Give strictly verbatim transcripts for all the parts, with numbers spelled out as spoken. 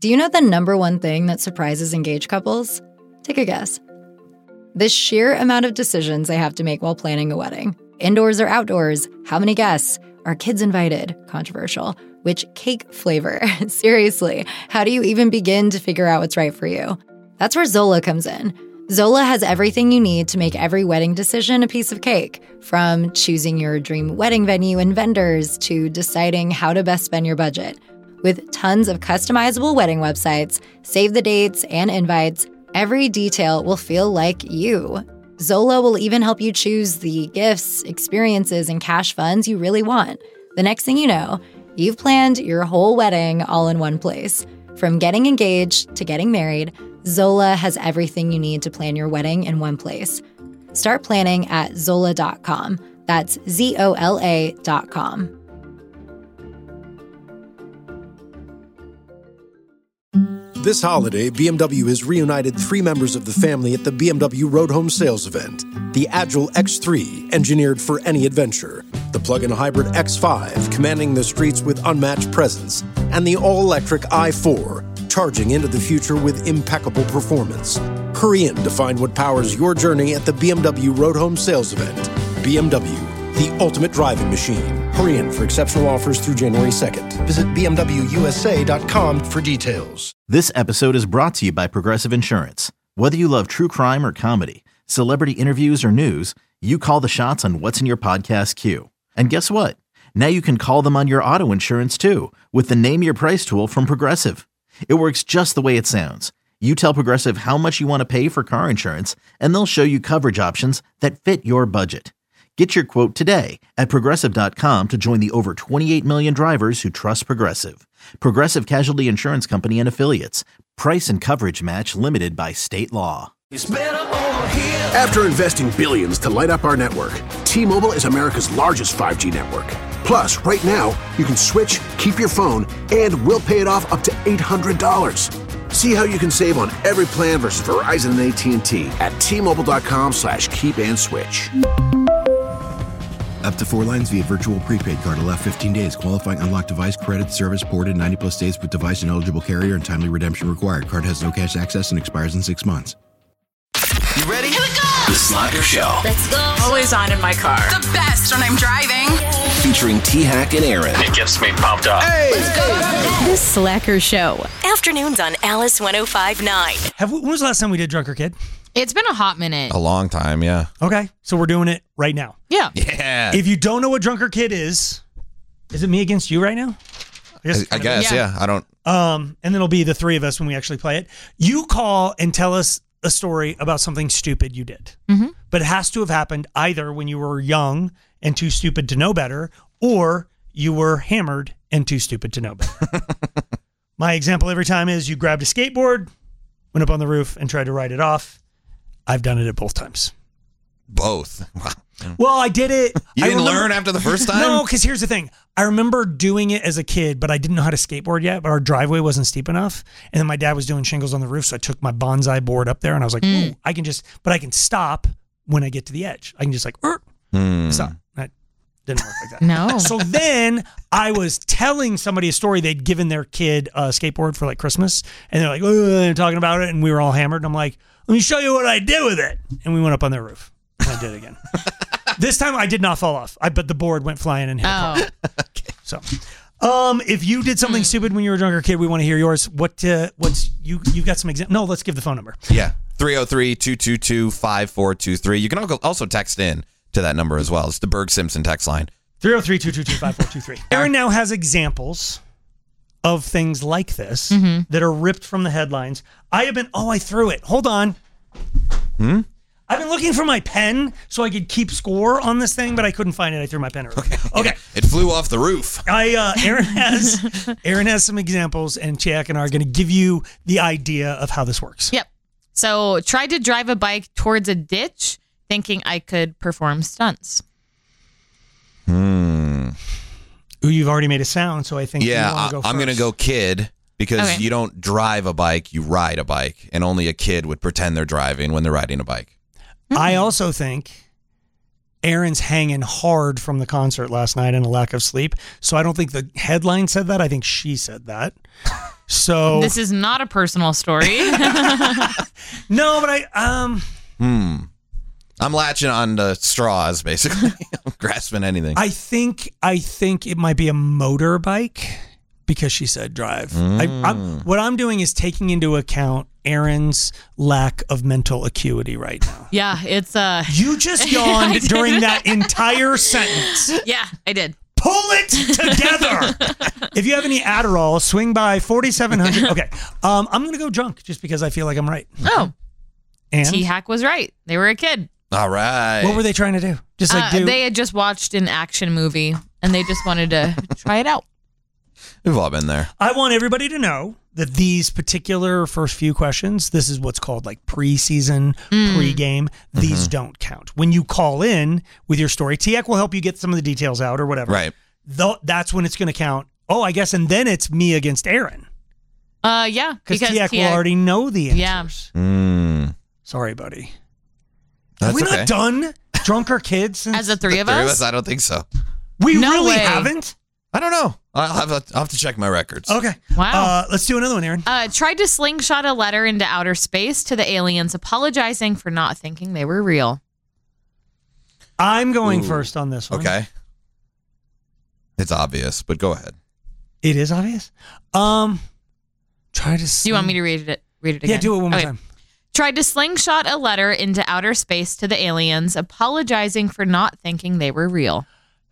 Do you know the number one thing that surprises engaged couples? Take a guess. The sheer amount of decisions they have to make while planning a wedding. Indoors or outdoors? How many guests? Are kids invited? Controversial. Which cake flavor? Seriously, how do you even begin to figure out what's right for you? That's where Zola comes in. Zola has everything you need to make every wedding decision a piece of cake, from choosing your dream wedding venue and vendors to deciding how to best spend your budget. With tons of customizable wedding websites, save the dates, and invites, every detail will feel like you. Zola will even help you choose the gifts, experiences, and cash funds you really want. The next thing you know, you've planned your whole wedding all in one place. From getting engaged to getting married, Zola has everything you need to plan your wedding in one place. Start planning at Zola dot com. That's Z O L A dot com. This holiday, B M W has reunited three members of the family at the B M W Road Home Sales Event. The Agile X three, engineered for any adventure. The plug-in hybrid X five, commanding the streets with unmatched presence. And the all-electric i four, charging into the future with impeccable performance. Hurry in to find what powers your journey at the B M W Road Home Sales Event. B M W, the ultimate driving machine. Hurry in for exceptional offers through January second. Visit B M W U S A dot com for details. This episode is brought to you by Progressive Insurance. Whether you love true crime or comedy, celebrity interviews or news, you call the shots on what's in your podcast queue. And guess what? Now you can call them on your auto insurance too with the Name Your Price tool from Progressive. It works just the way it sounds. You tell Progressive how much you want to pay for car insurance, and they'll show you coverage options that fit your budget. Get your quote today at Progressive dot com to join the over twenty-eight million drivers who trust Progressive. Progressive Casualty Insurance Company and Affiliates. Price and coverage match limited by state law. It's better over here. After investing billions to light up our network, T-Mobile is America's largest five G network. Plus, right now, you can switch, keep your phone, and we'll pay it off up to eight hundred dollars. See how you can save on every plan versus Verizon and A T and T at T-Mobile dot com slash keep and switch. Up to four lines via virtual prepaid card. Allow fifteen days. Qualifying unlocked device credit service ported ninety plus days with device and eligible carrier and timely redemption required. Card has no cash access and expires in six months. You ready? Here we go! The Slacker Show. Let's go. Always on in my car. The best when I'm driving. Featuring T-Hack and Aaron. It gets me pumped up. Hey! Let's go. The Slacker Show. Afternoons on Alice one oh five point nine. Have, when was the last time we did Drunk or Kid? It's been a hot minute. A long time, yeah. Okay, so we're doing it right now. Yeah. Yeah. If you don't know what Drunk or Kid is, is it me against you right now? I guess, I, I guess yeah. yeah. I don't. Um, and then it'll be the three of us when we actually play it. You call and tell us a story about something stupid you did. Mm-hmm. But it has to have happened either when you were young and too stupid to know better, or you were hammered and too stupid to know better. My example every time is you grabbed a skateboard, went up on the roof, and tried to ride it off. I've done it at both times. Both? Well, I did it. You I didn't remember, learn after the first time? No, because here's the thing. I remember doing it as a kid, but I didn't know how to skateboard yet, but our driveway wasn't steep enough. And then my dad was doing shingles on the roof, so I took my bonsai board up there, and I was like, mm. ooh, I can just, but I can stop when I get to the edge. I can just like, er, mm. stop. That didn't work like that. No. So then I was telling somebody a story. They'd given their kid a skateboard for like Christmas, and they're like, oh, they're talking about it, and we were all hammered. And I'm like, let me show you what I did with it. And we went up on their roof. And I did it again. This time I did not fall off. I but the board went flying and hit oh. the car. Okay. So, um, if you did something stupid when you were a drunker kid, we want to hear yours. What? Uh, what's you? You got some examples? No, let's give the phone number. Yeah, three oh three, two two two, five four two three. You can also text in to that number as well. It's the Berg Simpson text line. three oh three, two two two, five four two three. Aaron now has examples of things like this mm-hmm. that are ripped from the headlines. I have been. Oh, I threw it. Hold on. Hmm. I've been looking for my pen so I could keep score on this thing, but I couldn't find it. I threw my pen earlier. Okay. okay. It flew off the roof. I uh, Aaron has Aaron has some examples, and Chak and I are going to give you the idea of how this works. Yep. So tried to drive a bike towards a ditch, thinking I could perform stunts. Hmm. Ooh, you've already made a sound, so I think yeah, you want to go I, first. I'm going to go kid. Because okay. you don't drive a bike, you ride a bike. And only a kid would pretend they're driving when they're riding a bike. I also think Aaron's hanging hard from the concert last night and a lack of sleep. So I don't think the headline said that. I think she said that. So This is not a personal story. no, but I um Hmm. I'm latching on to straws, basically. I'm grasping anything. I think I think it might be a motorbike because she said drive. Mm. I, I'm, what I'm doing is taking into account Aaron's lack of mental acuity right now. Yeah, it's uh You just yawned during that entire sentence. Yeah, I did. Pull it together. If you have any Adderall, swing by forty-seven hundred. Okay, um, I'm gonna go drunk just because I feel like I'm right. Oh, and T-Hack was right. They were a kid. All right. What were they trying to do? Just like uh, do. They had just watched an action movie and they just wanted to try it out. We've all been there. I want everybody to know that these particular first few questions, this is what's called like preseason, Mm. pregame. These Mm-hmm. don't count. When you call in with your story, T A C will help you get some of the details out or whatever. Right. Though that's when it's going to count. Oh, I guess, and then it's me against Aaron Uh, yeah, because T A C will already know the answers. Yeah. Mm. Sorry, buddy. That's Are we okay. not done? Drunk or kids? Since As the three of Three of us? us? I don't think so. we No really way. haven't. I don't know. I'll have, a, I'll have to check my records. Okay. Wow. Uh, let's do another one, Aaron. Uh, tried to slingshot a letter into outer space to the aliens, apologizing for not thinking they were real. I'm going Ooh. first on this one. Okay. It's obvious, but go ahead. It is obvious. Um, try to. Do you want me to read it? Read it again? Yeah, do it one more Okay. time. Tried to slingshot a letter into outer space to the aliens, apologizing for not thinking they were real.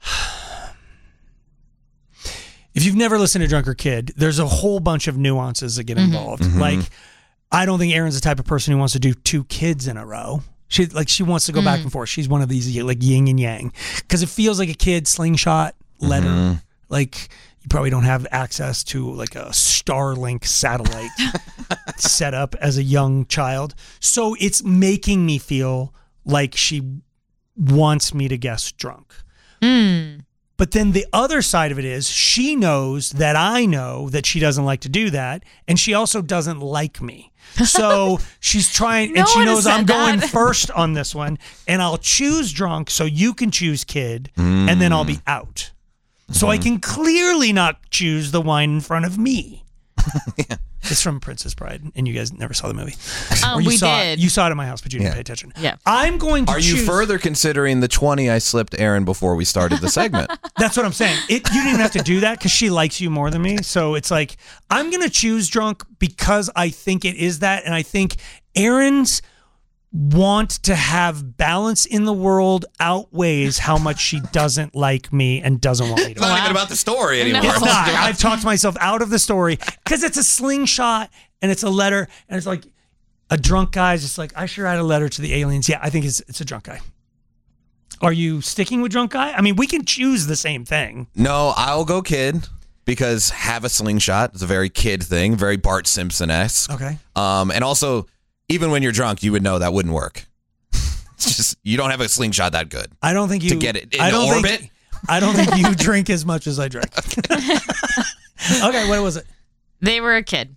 If you've never listened to Drunk or Kid, there's a whole bunch of nuances that get involved. Mhm. Like, I don't think Aaron's the type of person who wants to do two kids in a row. She like she wants to go back and forth. She's one of these like yin and yang because it feels like a kid slingshot letter. Mhm. Like you probably don't have access to like a Starlink satellite set up as a young child. So it's making me feel like she wants me to guess drunk. Mm. But then the other side of it is she knows that I know that she doesn't like to do that. And she also doesn't like me. So she's trying, No and she one knows has I'm said going that. first on this one. And I'll choose drunk so you can choose kid. And then I'll be out. So I can clearly not choose the wine in front of me. Yeah. It's from Princess Bride, and you guys never saw the movie. Um, Or you we saw did. It, you saw it at my house, but you didn't Yeah. pay attention. Yeah. I'm going to Are you choose- further considering the twenty I slipped Aaron before we started the segment? That's what I'm saying. It, you didn't even have to do that because she likes you more than me. So it's like, I'm going to choose drunk because I think it is that. And I think Aaron's want to have balance in the world outweighs how much she doesn't like me and doesn't want me to. It's not even about the story anymore. It's not. I've talked myself out of the story because it's a slingshot and it's a letter and it's like a drunk guy's just like, I sure had a letter to the aliens. Yeah, I think it's it's a drunk guy. Are you sticking with drunk guy? I mean, we can choose the same thing. No, I'll go kid because have a slingshot is a very kid thing, very Bart Simpson-esque. Okay. Um, and also, even when you're drunk, you would know that wouldn't work. It's just, you don't have a slingshot that good. I don't think you To get it in I don't orbit? Think, I don't think you drink as much as I drink. Okay, what was it? They were a kid.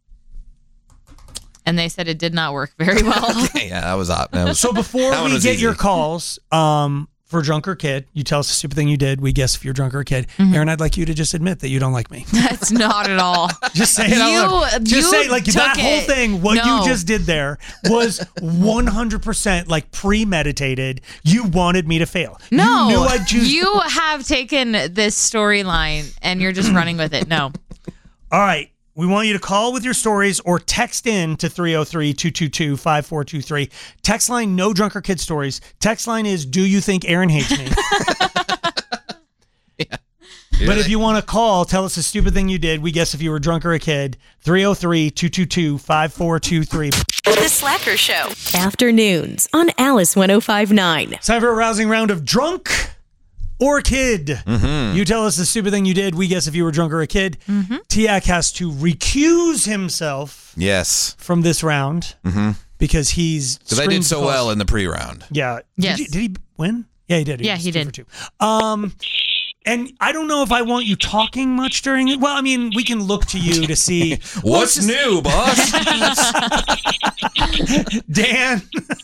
And they said it did not work very well. Okay, yeah, that was odd. That was, So before that one we was get easy. your calls, um, for drunk or kid, you tell us a stupid thing you did. We guess if you're drunk or a kid. Mm-hmm. Aaron, I'd like you to just admit that you don't like me. That's not at all. Just say it out loud. You- Just you say like took that whole it. thing. What No. you just did there was one hundred percent like premeditated. You wanted me to fail. No, you knew I'd choose. you have taken this storyline and you're just running with it. No. All right. We want you to call with your stories or text in to three oh three, two two two, five four two three. Text line, no drunk or kid stories. Text line is, do you think Aaron hates me? Yeah. But if you want to call, tell us a stupid thing you did. We guess if you were drunk or a kid. three oh three, two two two, five four two three. The Slacker Show. Afternoons on Alice one oh five point nine. It's time for a rousing round of drunk or kid. Mm-hmm. You tell us the stupid thing you did. We guess if you were drunk or a kid. Mm-hmm. Tiak has to recuse himself Yes. from this round Mm-hmm. because he's Because I did so screamed well close. in the pre-round. Yeah. Yes. Did, he, did he win? Yeah, he did. Yeah, was he two did. for two. Um, and I don't know if I want you talking much during it. Well, I mean, we can look to you to see What's just- new, boss? Dan.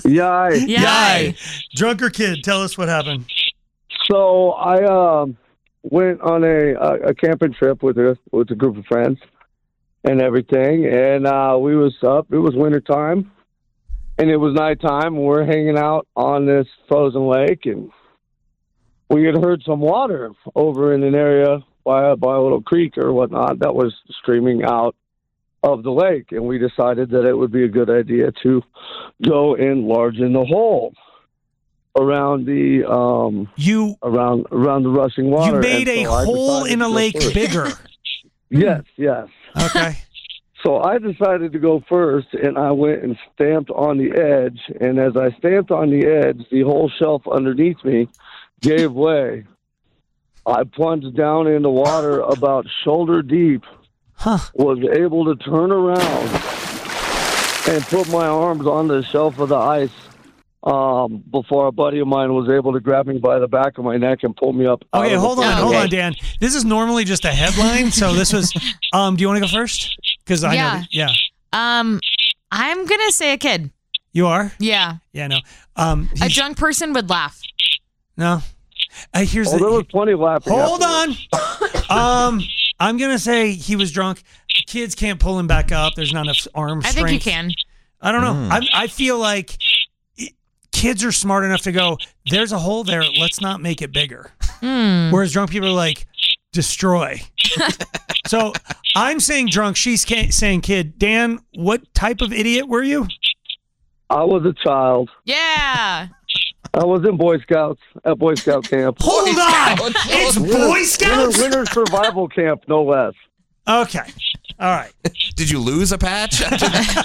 Yay. Yay. Drunk or kid, tell us what happened. So I uh, went on a, a, a camping trip with a with a group of friends and everything, and uh, we was up. It was winter time, and it was nighttime. And we're hanging out on this frozen lake, and we had heard some water over in an area by a, by a little creek or whatnot that was streaming out of the lake, and we decided that it would be a good idea to go enlarge in the hole around the um you around around the rushing water. You made and a so I hole decided in to a go lake first. bigger. Yes, yes. Okay. So I decided to go first, and I went and stamped on the edge. And as I stamped on the edge, the whole shelf underneath me gave way. I plunged down in the water about shoulder deep. Huh. Was able to turn around and put my arms on the shelf of the ice um, before a buddy of mine was able to grab me by the back of my neck and pull me up. out Okay, of the hold on, water. hold on, Dan. This is normally just a headline, so this was. Um, do you want to go first? Because I Yeah. know. That, yeah. Um, I'm gonna say a kid. You are. Yeah. Yeah. No. Um. A drunk person would laugh. No. Uh, here's Oh, the. there was plenty of laughing. Hold afterwards. on. um, I'm gonna say he was drunk. Kids can't pull him back up. There's not enough arm I strength. think you can. I don't know. Mm. I I feel like it- kids are smart enough to go, there's a hole there. Let's not make it bigger. Mm. Whereas drunk people are like, destroy. So I'm saying drunk. She's ca- saying kid. Dan, what type of idiot were you? I was a child. Yeah. I was in Boy Scouts at Boy Scout camp. Hold on. It's Boy Scouts? Winter, winter survival camp, no less. Okay. All right. Did you lose a patch? Is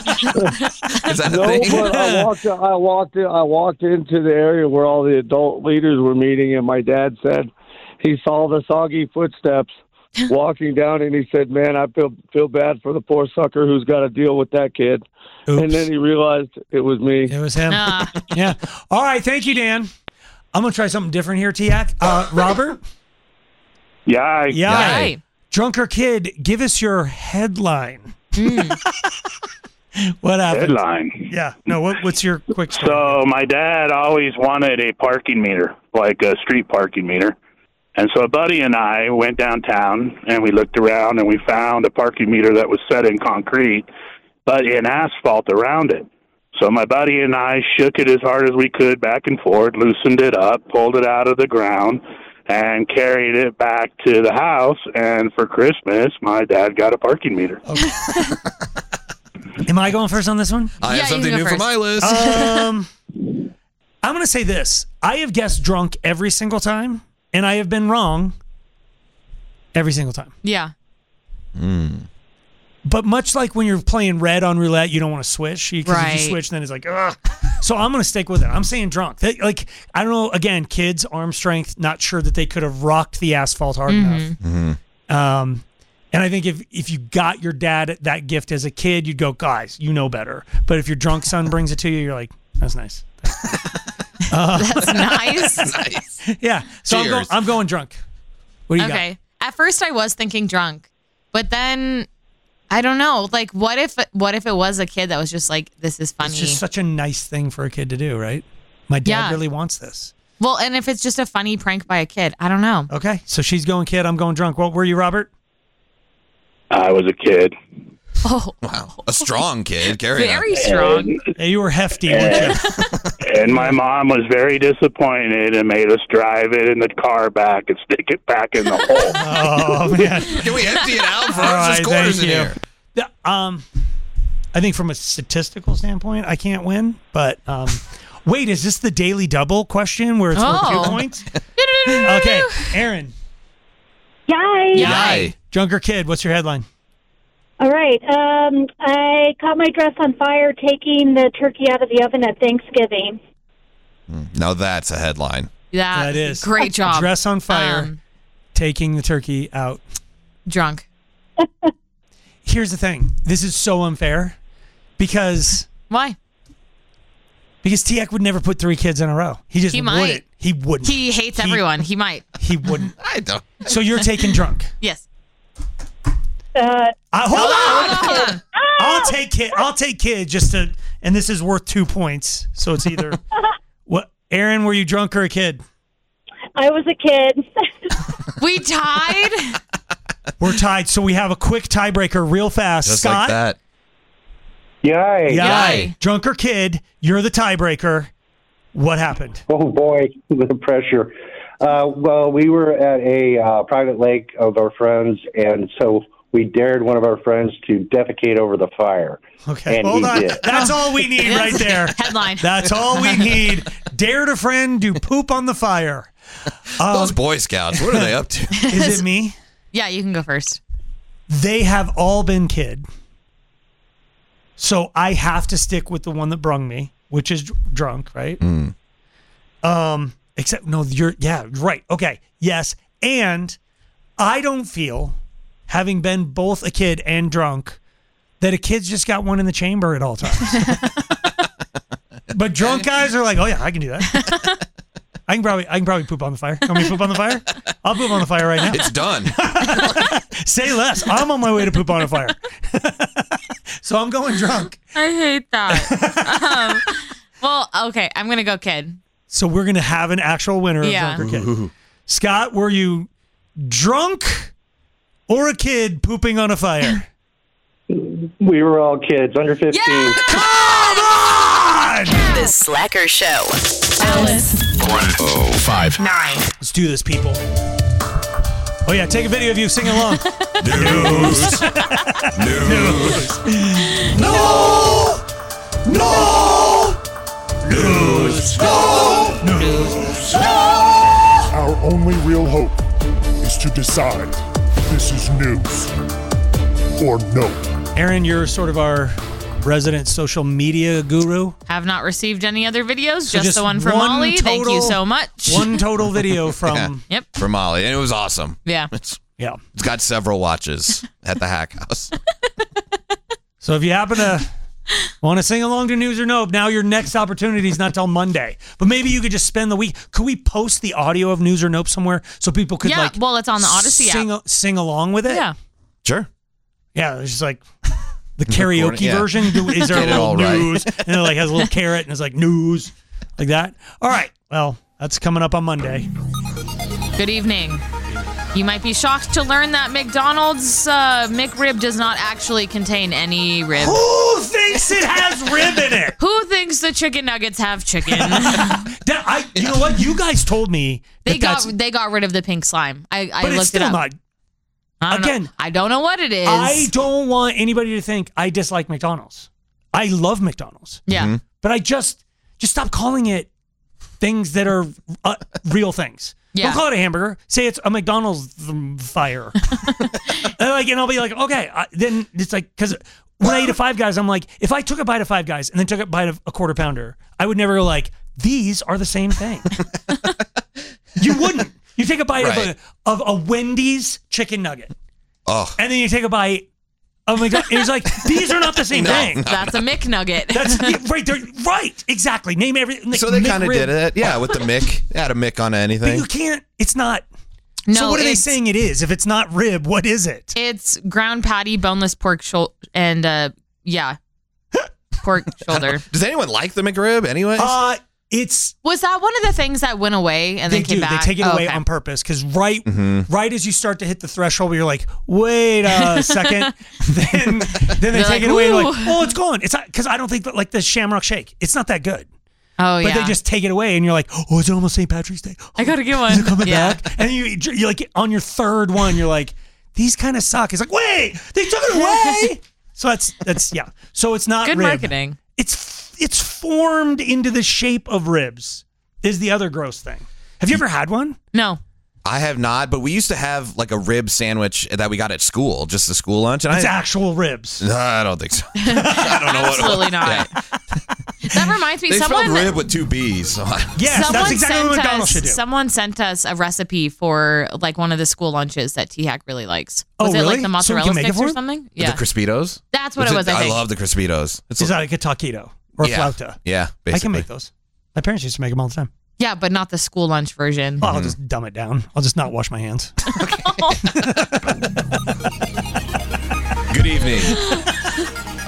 that No, a thing? but I walked. I walked. In, I walked into the area where all the adult leaders were meeting, and my dad said he saw the soggy footsteps walking down, and he said, "Man, I feel feel bad for the poor sucker who's got to deal with that kid." Oops. And then he realized it was me. It was him. Nah. Yeah. All right. Thank you, Dan. I'm gonna try something different here, Tiak. Uh, Robert. Yeah. Yeah. Right. Drunk or kid, give us your headline. What happened? Headline. Yeah. No. What, what's your quick story? So my dad always wanted a parking meter, like a street parking meter. And so a buddy and I went downtown and we looked around and we found a parking meter that was set in concrete, but in asphalt around it. So my buddy and I shook it as hard as we could back and forth, loosened it up, pulled it out of the ground, and carried it back to the house. And for Christmas, my dad got a parking meter. Okay. Am I going first on this one? I Yeah, have you something go new for first. my list. Um, I'm going to say this. I have guessed drunk every single time, and I have been wrong every single time. Yeah. Mm. But much like when you're playing red on roulette, you don't want to switch. Because if Right. you switch, then it's like, ugh. So I'm going to stick with it. I'm saying drunk. They, like, I don't know, again, kids, arm strength, not sure that they could have rocked the asphalt hard Mhm. enough. Mm-hmm. Um, and I think if, if you got your dad that gift as a kid, you'd go, guys, you know better. But if your drunk son brings it to you, you're like, that's nice. Uh, That's nice. Nice. yeah. So I'm, go, Cheers. I'm going drunk. What do you Okay. At first I was thinking drunk, but then I don't know. Like what if what if it was a kid that was just like, this is got? funny. It's just such a nice thing for a kid to do, right? My dad Yeah. really wants this. Well, and if it's just a funny prank by a kid, I don't know. Okay. So she's going kid. I'm going drunk. What were you, Robert? I was a kid. Oh, Wow. A strong kid. Carry very on. strong. Hey, you were hefty, weren't you? And my mom was very disappointed and made us drive it in the car back and stick it back in the hole. Oh, man. Can we empty it out All first? right, There's quarters thank in you. here. Yeah, um, I think from a statistical standpoint, I can't win. But um, wait, is this the daily double question where it's worth Oh. two points? Okay, Aaron. Yay! Yay. Drunk or kid, what's your headline? All right. Um, I caught my dress on fire taking the turkey out of the oven at Thanksgiving. Now that's a headline. That, That is. great job. Dress on fire, Um, taking the turkey out. drunk. Here's the thing. This is so unfair because Why? because T X would never put three kids in a row. He just He might. wouldn't. He wouldn't. He hates everyone. He might. He wouldn't. I don't. So you're taking drunk. Yes. Uh, Uh, hold on. Hold on. All I'll take kid. I'll take kid just to, and this is worth two points. So it's either what? Aaron, were you drunk or a kid? I was a kid. We tied. We're tied. So we have a quick tiebreaker, real fast. Just Scott, like that. Yay. Yay. Drunk or kid? You're the tiebreaker. What happened? Oh, boy, the pressure. Uh, well, we were at a uh, private lake of our friends, and so we dared one of our friends to defecate over the fire. Okay, and hold he on. did. That's all we need right there. Headline. That's all we need. Dared a friend to poop on the fire. Um, Those Boy Scouts, what are they up to? Is it me? Yeah, you can go first. They have all been kid. So I have to stick with the one that brung me, which is dr- drunk, right? Mm. Um, except no, you're yeah, right. Okay. Yes. And I don't feel, having been both a kid and drunk, that a kid's just got one in the chamber at all times. But drunk guys are like, oh yeah, I can do that. I can probably I can probably poop on the fire. Want me to poop on the fire? I'll poop on the fire right now. It's done. Say less. I'm on my way to poop on a fire. So I'm going drunk. I hate that. um, well, okay, I'm gonna go kid. So we're gonna have an actual winner Yeah. of drunk or kid. Ooh. Scott, were you drunk or a kid pooping on a fire? We were all kids, under fifteen. Yeah! Come on! The Slacker Show. Alice. one oh five Nine. Let's do this, people. Oh yeah, take a video of you singing along. News. News. No! No! News. No! News. Our only real hope is to decide if this is news or no. Aaron, you're sort of our resident social media guru. Have not received any other videos, So just, just the one from one Molly. Thank you total- so much. One total video from. Yep. From Molly, and it was awesome. Yeah. It's, Yeah. it's got several watches at the Hack House. So if you happen to want to sing along to News or Nope, now your next opportunity is not till Monday. But maybe you could just spend the week. Could we post the audio of News or Nope somewhere so people could Yeah, like well, it's on the Odyssey sing, app. sing along with it? Yeah. Sure. Yeah, it's just like the karaoke Yeah. version. Do- Is there a Get it little all right. news? And it like has a little carrot and it's like news. Like that. All right. Well, that's coming up on Monday. Good evening. You might be shocked to learn that McDonald's uh, McRib does not actually contain any rib. Who thinks it has rib in it? Who thinks the chicken nuggets have chicken? That, I, you know what? You guys told me they that got that's, they got rid of the pink slime. I, I but looked it's still it up. not. I don't Again, know. I don't know what it is. I don't want anybody to think I dislike McDonald's. I love McDonald's. yeah. Mm-hmm. But I just just stop calling it things that are uh, real things. Yeah. Don't call it a hamburger. Say it's a McDonald's th- fire. And like, and I'll be like, okay. I, then it's like, because when I eat a Five Guys, I'm like, if I took a bite of Five Guys and then took a bite of a quarter pounder, I would never go like, these are the same thing. You wouldn't. You take a bite Right. of, a, of a Wendy's chicken nugget, Oh. and then you take a bite of McDonald's. It's like, these are not the same No, thing. no. That's a McNugget. That's yeah, right. They're, right. Exactly. Name everything. Like So they kind of McRib. did it. Yeah, with the Mick. They had a Mick on But anything. you can't. It's not. No, so what are they it's- saying it is? If it's not rib, what is it? It's ground patty, boneless pork shoulder, and uh, yeah, pork shoulder. Does anyone like the McRib anyways? Uh, it's Was that one of the things that went away and they then came do. back? They take it Oh, away okay. on purpose because right, Mhm. right as you start to hit the threshold, where you're like, wait a second, then then they They're take like, it away. And "Ooh." like, oh, it's gone. It's because I don't think that like the Shamrock Shake. It's not that good. Oh But yeah. they just take it away, and you're like, oh, it's almost Saint Patrick's Day. I gotta get one. Is it coming Yeah. back? And you, you're like on your third one, you're like, these kind of suck. It's like, wait, they took it away. So that's that's yeah. So it's not Good rib. marketing. It's it's formed into the shape of ribs. Is the other gross thing. Have you ever had one? No. I have not, but we used to have like a rib sandwich that we got at school, just the school lunch. And It's I, actual ribs. No, I don't think so. I don't know what it Absolutely was. not. Yeah. That reminds me. They someone spelled rib with two B's. So I- Yes, someone that's exactly what sent McDonald's us, should do. Someone sent us a recipe for like one of the school lunches that T-Hack really likes. Oh, Was it really? like the So we mozzarella can make it sticks for or him? something? With Yeah. the Crispitos? That's what Is it was, I think. love the Crispitos. It's Is that like a taquito or a yeah, flauta? Yeah, basically. I can make those. My parents used to make them all the time. Yeah, but not the school lunch version. Oh, I'll just dumb it down. I'll just not wash my hands. Good evening.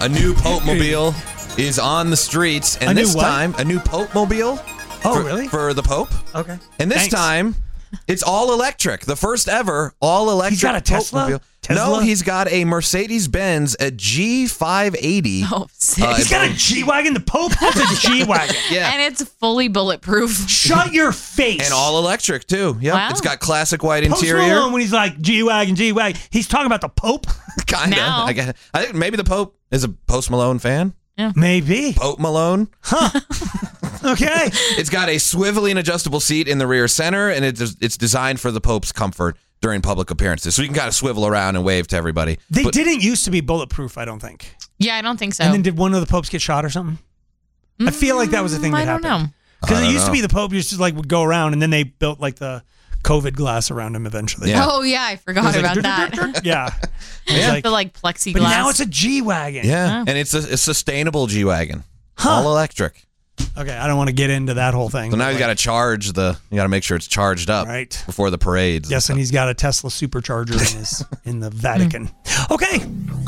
A new Pope-mobile is on the streets, and A this new what? time, a new Pope-mobile. Oh, for, really? For the Pope. Okay. And this Thanks. time, it's all electric. The first ever all electric. He's got a Tesla? Pope-mobile. Tesla? No, he's got a Mercedes-Benz, a G five eighty. Oh, sick. Uh, He's got a G-Wagon. The Pope has a G-Wagon. Yeah. And it's fully bulletproof. Shut your face. And all electric, too. Yep. Wow. It's got classic white Post interior. Malone, when he's like G-Wagon, G-Wagon, he's talking about the Pope? Kind of. Now. I, guess- I think maybe the Pope is a Post Malone fan. Maybe. Pope Malone. Okay. It's got a swivelly and adjustable seat in the rear center, and it's it's designed for the Pope's comfort during public appearances. So you can kind of swivel around and wave to everybody. They But- didn't used to be bulletproof, I don't think. Yeah, I don't think so. And then did one of the popes get shot or something? I feel like that was a thing Mm, that I don't happened. know. Because I it don't used to know. be the Pope used to like would go around, and then they built like the COVID glass around him eventually. Yeah. Oh, yeah, I It forgot was like, about "Dur- that. dur- dur- dur." Yeah. It was Yeah. like- The like plexiglass. but now it's a G-Wagon. Yeah, Oh. and it's a, a sustainable G-Wagon. All electric. Okay, I don't want to get into that whole thing. So now but, you got to like, charge the, you got to make sure it's charged up Right. before the parades. Yes, and he's got a Tesla supercharger in his in the Vatican. Okay.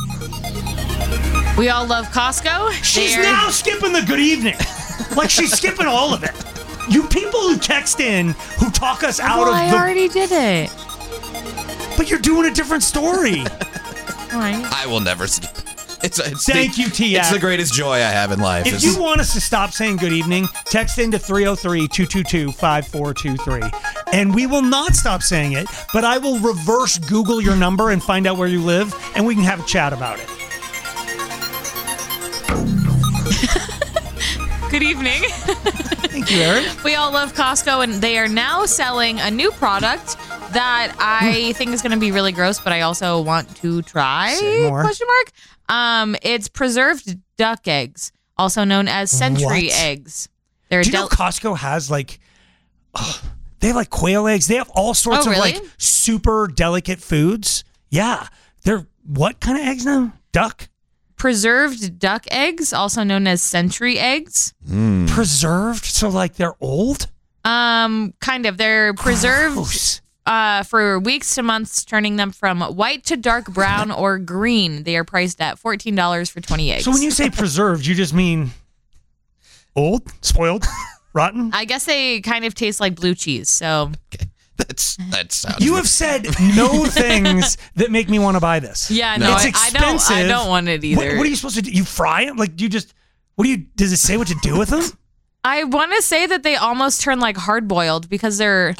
We all love Costco. She's They're- now skipping the good evening. Like she's skipping all of it. You people who text in who talk us out well, of I the already did it. But you're doing a different story. All right. I will never skip. It's, it's Thank the, you, T F. It's the greatest joy I have in life. If is- you want us to stop saying good evening, text into three oh three, two two two, five four two three. And we will not stop saying it, but I will reverse Google your number and find out where you live, and we can have a chat about it. Good evening. Thank you, Erin. We all love Costco, and they are now selling a new product that I think is going to be really gross, but I also want to try. Say more. Question mark. Um, it's preserved duck eggs, also known as century What? eggs. They're Do you del- know Costco has like, ugh, they have like quail eggs. They have all sorts Oh, of really? like super delicate foods. Yeah. They're what kind of eggs now? Duck? preserved duck eggs, also known as century eggs. Mm. Preserved? So like they're old? Um, kind of. They're preserved Gross. uh, for weeks to months, turning them from white to dark brown or green. They are priced at fourteen dollars for twenty eggs. So when you say preserved, you just mean old, spoiled, rotten? I guess they kind of taste like blue cheese. So That's that sounds. You have said no things that make me want to buy this. yeah, no, It's I, I expensive. don't. I don't want it either. What, what are you supposed to do? You fry it? Like, do you just, what do you, does it say what to do with them? I want to say that they almost turn like hard boiled because they're.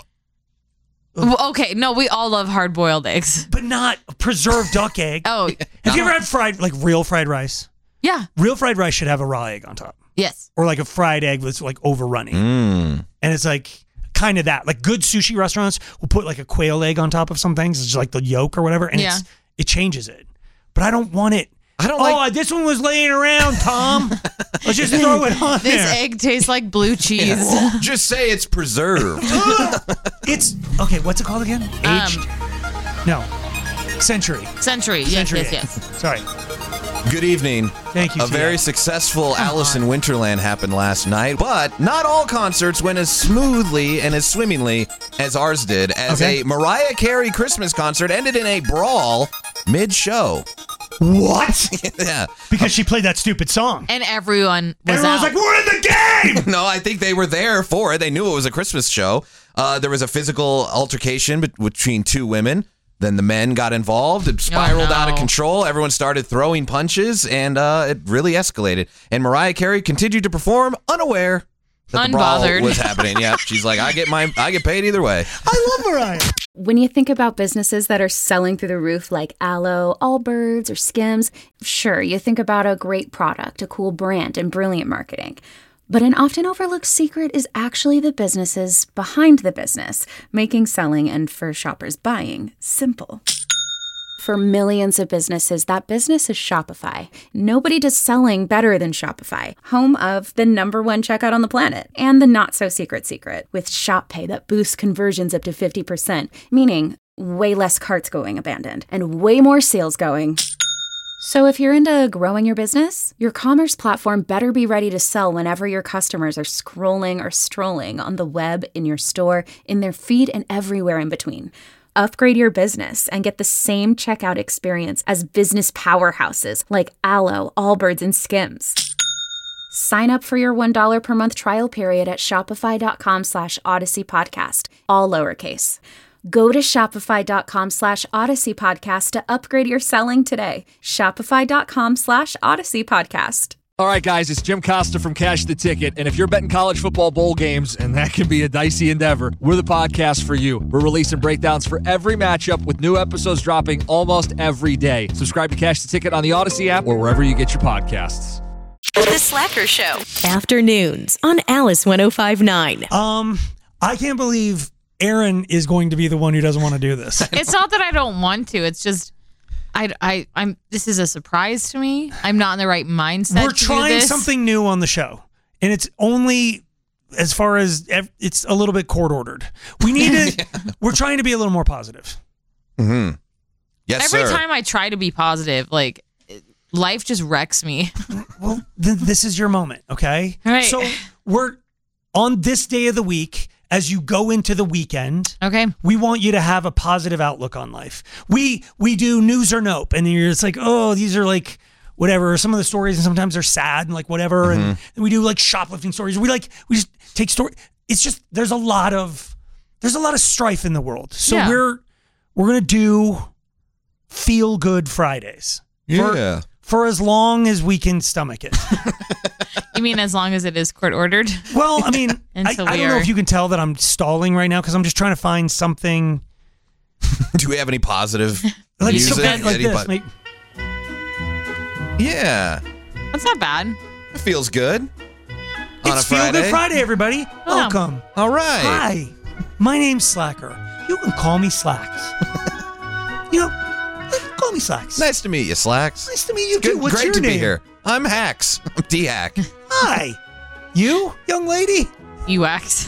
Well, okay, no, we all love hard boiled eggs. But not preserved duck egg. Oh, Have you ever had fried, like real fried rice? yeah. Real fried rice should have a raw egg on top. Yes. Or like a fried egg that's like overrunning. Mm. And it's like kind of that. Like good sushi restaurants will put like a quail egg on top of some things. It's just like the yolk or whatever. And Yeah. it's, it changes it. But I don't want it. I don't oh, like. this one was laying around, Tom. Let's just throw it on This there. egg tastes like blue cheese. Just say it's preserved. It's, okay, what's it called again? Aged? no. Century. Century. Yes, Century yes, egg. yes. Sorry. Good evening. Thank you, A Tia. very successful Alice in Winterland happened last night, but not all concerts went as smoothly and as swimmingly as ours did, as Okay. a Mariah Carey Christmas concert ended in a brawl mid-show. What? Yeah. Because she played that stupid song. And everyone was Everyone was out. like, we're in the game! No, I think they were there for it. They knew it was a Christmas show. Uh, there was a physical altercation bet- between two women. Then the men got involved. It spiraled Oh, no. out of control. Everyone started throwing punches, and uh, it really escalated. And Mariah Carey continued to perform, unaware that the brawl Unbothered. was happening. Yeah, she's like, I get my, I get paid either way. I love Mariah. When you think about businesses that are selling through the roof like Aloe, Allbirds, or Skims, sure, you think about a great product, a cool brand, and brilliant marketing. But an often overlooked secret is actually the businesses behind the business, making selling and for shoppers buying simple. For millions of businesses, that business is Shopify. Nobody does selling better than Shopify, home of the number one checkout on the planet and the not-so-secret secret with Shop Pay that boosts conversions up to fifty percent, meaning way less carts going abandoned and way more sales going. So if you're into growing your business, your commerce platform better be ready to sell whenever your customers are scrolling or strolling on the web, in your store, in their feed, and everywhere in between. Upgrade your business and get the same checkout experience as business powerhouses like Alo, Allbirds, and Skims. Sign up for your one dollar per month trial period at shopify.com slash Odyssey Podcast, all lowercase. Go to shopify.com slash Odyssey Podcast to upgrade your selling today. Shopify.com slash Odyssey Podcast. All right, guys, it's Jim Costa from Cash the Ticket, and if you're betting college football bowl games, and that can be a dicey endeavor, we're the podcast for you. We're releasing breakdowns for every matchup with new episodes dropping almost every day. Subscribe to Cash the Ticket on the Odyssey app or wherever you get your podcasts. The Slacker Show. Afternoons on Alice one oh five point nine. Um, I can't believe Aaron is going to be the one who doesn't want to do this. It's not that I don't want to. It's just I, I, I'm. This is a surprise to me. I'm not in the right mindset. We're to do trying this. something new on the show, and it's only as far as ev- it's a little bit court ordered. We need to. yeah. We're trying to be a little more positive. Mm-hmm. Yes, Every sir. time I try to be positive, like life just wrecks me. Well, th- this is your moment, okay? Right. So we're on this day of the week. As you go into the weekend, okay, we want you to have a positive outlook on life. We we do news or nope, and you're it's like, oh, these are like whatever. Some of the stories, and sometimes they're sad and like whatever. Mm-hmm. And, and we do like shoplifting stories. We like we just take story. It's just there's a lot of there's a lot of strife in the world. So Yeah. we're we're gonna do feel good Fridays. Yeah. For, for as long as we can stomach it. You mean as long as it is court ordered? Well, I mean, I, I Until don't we know are- if you can tell that I'm stalling right now because I'm just trying to find something Do we have any positive like, music? something like this. Anybody- Make- Yeah. That's not bad. It feels good. On It's a Feel Friday. Good Friday, everybody. Oh. Welcome. All right. Hi, my name's Slacker. You can call me Slacks. you know, call me Slacks. Nice to meet you, Slacks. Nice to meet you It's good, too. What's great your to name? be here. I'm Hacks. I'm D-Hack. Hi. You, young lady? U X.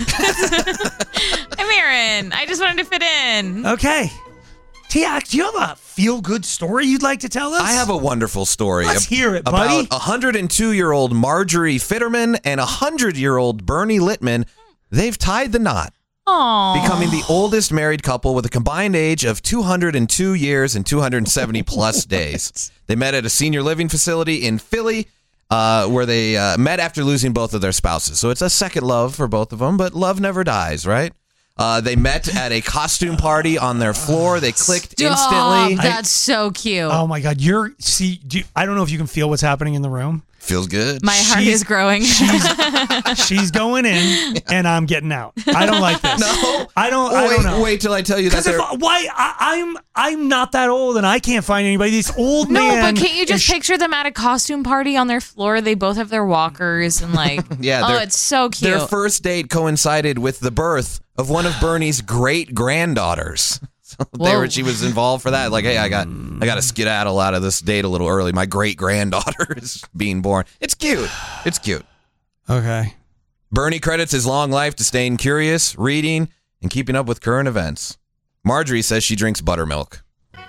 I'm Aaron. I just wanted to fit in. Okay. T-Ax, do you have a feel-good story you'd like to tell us? I have a wonderful story. Let's ab- hear it, buddy. About one hundred two-year-old Marjorie Fitterman and one hundred-year-old Bernie Littman. They've tied the knot, Aww. becoming the oldest married couple with a combined age of two hundred two years and two hundred seventy plus days. They met at a senior living facility in Philly, uh, where they uh, met after losing both of their spouses. So it's a second love for both of them, but love never dies, right? Uh, they met at a costume party on their floor. They clicked Stop. instantly. That's so cute. Oh my God, you're see. Do you, I don't know if you can feel what's happening in the room. Feels good. My heart She's- is growing. She's, she's going in, and I'm getting out. I don't like this. No, I don't. Well, I wait, don't know. wait till I tell you that. Because if, they're- why I, I'm I'm not that old, and I can't find anybody. This old No, man. but can't you just is- picture them at a costume party on their floor? They both have their walkers and like, Yeah, oh, their- it's so cute. Their first date coincided with the birth of one of Bernie's great granddaughters. So they Whoa. were, she was involved for that. Like, hey, I got, I got to skedaddle out of this date a little early. My great granddaughter is being born. It's cute. It's cute. Okay. Bernie credits his long life to staying curious, reading, and keeping up with current events. Marjorie says she drinks buttermilk.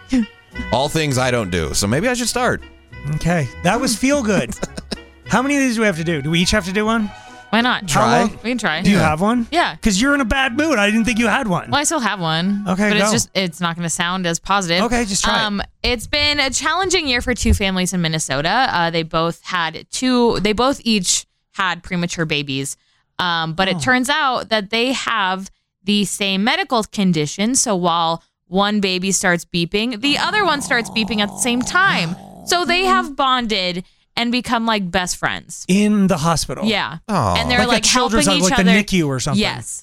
All things I don't do. So maybe I should start. Okay, that was feel good. How many of these do we have to do? Do we each have to do one? Why not? How Try. long- We can try. Do you have one? Yeah. Because you're in a bad mood. I didn't think you had one. Well, I still have one. Okay, but it's go. just it's not going to sound as positive. Okay, just try it. Um, it's been a challenging year for two families in Minnesota. Uh, they both had two. They both each had premature babies, um, but Oh. it turns out that they have the same medical condition. So while one baby starts beeping, the other one starts beeping at the same time. So they have bonded and become like best friends. In the hospital. Yeah, Aw. and they're Like a like, helping children's- each like the other. N I C U or something. Yes.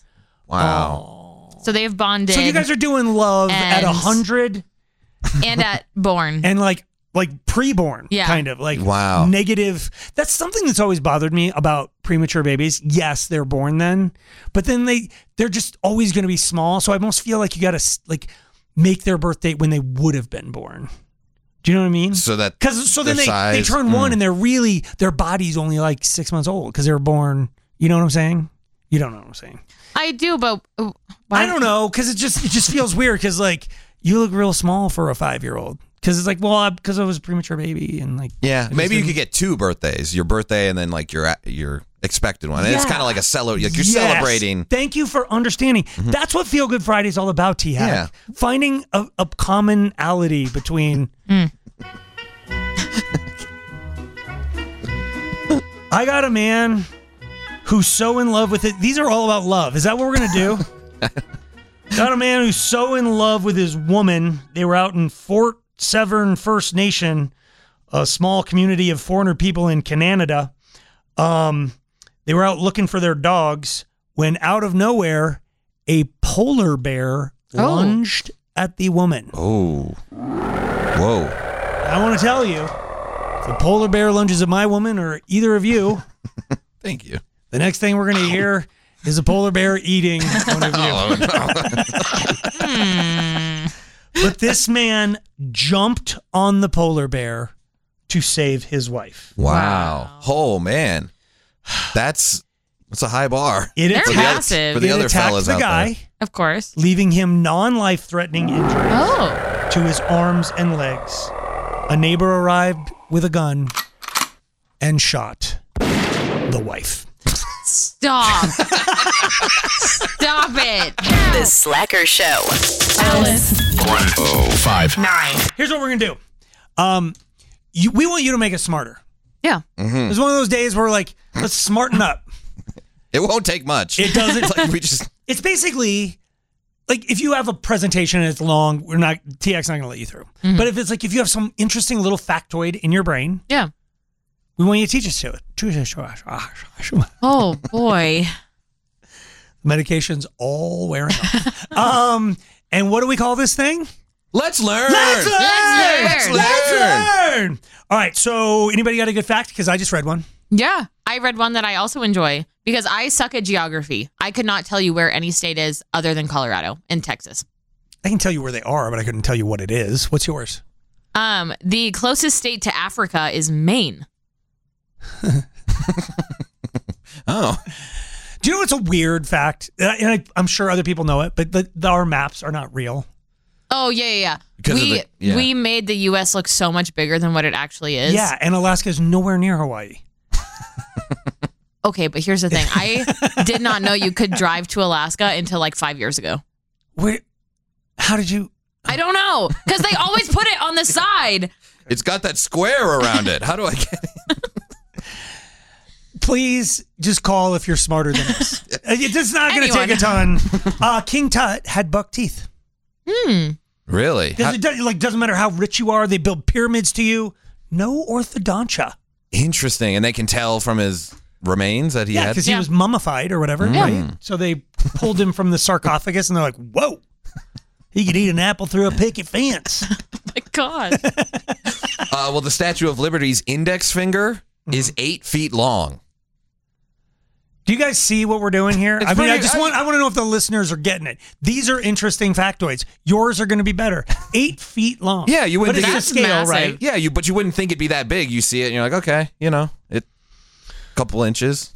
Wow. So they've bonded. So you guys are doing love at a And- hundred and at born. and like like preborn, Yeah. kind of like Wow. negative. That's something that's always bothered me about premature babies. Yes, they're born then, but then they they're just always going to be small. So I almost feel like you got to like make their birth date when they would have been born. Do you know what I mean? So that Because so then their they, they size- turn mm. one and they're really their body's only like six months old because they were born. You know what I'm saying? You don't know what I'm saying. I do, but uh, why- I don't know because it just it just feels weird because like you look real small for a five year old because it's like well because I was a premature baby and like Yeah, I just maybe you didn't- could get two birthdays. Your birthday and then like your your expected one. And it's Yeah. kind of like a cello. Like you're Yes. celebrating. Thank you for understanding. That's what Feel Good Friday is all about, T-Hack. Yeah. Finding a, a commonality between. Mm. I got a man who's so in love with it. These are all about love. Is that what we're going to do? Got a man who's so in love with his woman. They were out in Fort Severn First Nation, a small community of four hundred people in Canada. Um, they were out looking for their dogs when out of nowhere, a polar bear Oh. lunged at the woman. Oh. Whoa. I want to tell you, if a polar bear lunges at my woman or either of you, Thank you. the next thing we're going to hear is a polar bear eating one of you. Oh, no. But this man jumped on the polar bear to save his wife. Wow. Oh, man. That's that's a high bar. It They're for the other, massive. for the It other attacked fellas the out guy, there. Of course. leaving him non-life-threatening injuries Oh. to his arms and legs. A neighbor arrived with a gun and shot the wife. Stop. Stop it. The Slacker Show. Alice. one oh five Nine. Here's what we're going to do. Um, you, we want you to make us smarter. Yeah. Mhm. It's one of those days where, like, let's smarten up. It won't take much. It doesn't. It's like we just It's basically like if you have a presentation and it's long, we're not T X not going to let you through. Mhm. But if it's like if you have some interesting little factoid in your brain, Yeah. we want you to teach us to it. Teach us to it. Oh, boy. Medication's all wearing off. um, and what do we call this thing? let's learn. Let's learn. Let's learn. Let's learn. All right. So anybody got a good fact? Because I just read one. Yeah. I read one that I also enjoy because I suck at geography. I could not tell you where any state is other than Colorado and Texas. I can tell you where they are, but I couldn't tell you what it is. What's yours? Um, the closest state to Africa is Maine. Oh. Do you know what's a weird fact? And I, and I, I'm sure other people know it, but the, the, our maps are not real. Oh, yeah, yeah, yeah. Because of we, the- yeah. we made the U S look so much bigger than what it actually is. Yeah, and Alaska is nowhere near Hawaii. Okay, but here's the thing. I did not know you could drive to Alaska until like five years ago. Where? How did you? I don't know. Because they always put it on the side. It's got that square around it. How do I get it? Please just call if you're smarter than us. It's not going to Anyone. take a ton. Uh, King Tut had buck teeth. Hmm. Really? Does How- it, does- like doesn't matter how rich you are, they build pyramids to you. No orthodontia. Interesting. And they can tell from his remains that he Yeah, had. because he was mummified or whatever, Yeah. right? So they pulled him from the sarcophagus, and they're like, "Whoa, he could eat an apple through a picket fence." My God. Uh, well, the Statue of Liberty's index finger is eight feet long. Do you guys see what we're doing here? It's I mean, I pretty- just I- want I want to know if the listeners are getting it. These are interesting factoids. Yours are going to be better. Eight feet long. Yeah, you wouldn't But it's think a it's scale, massive. right? Yeah, you but you wouldn't think it'd be that big. You see it and you're like, okay, you know, it couple inches.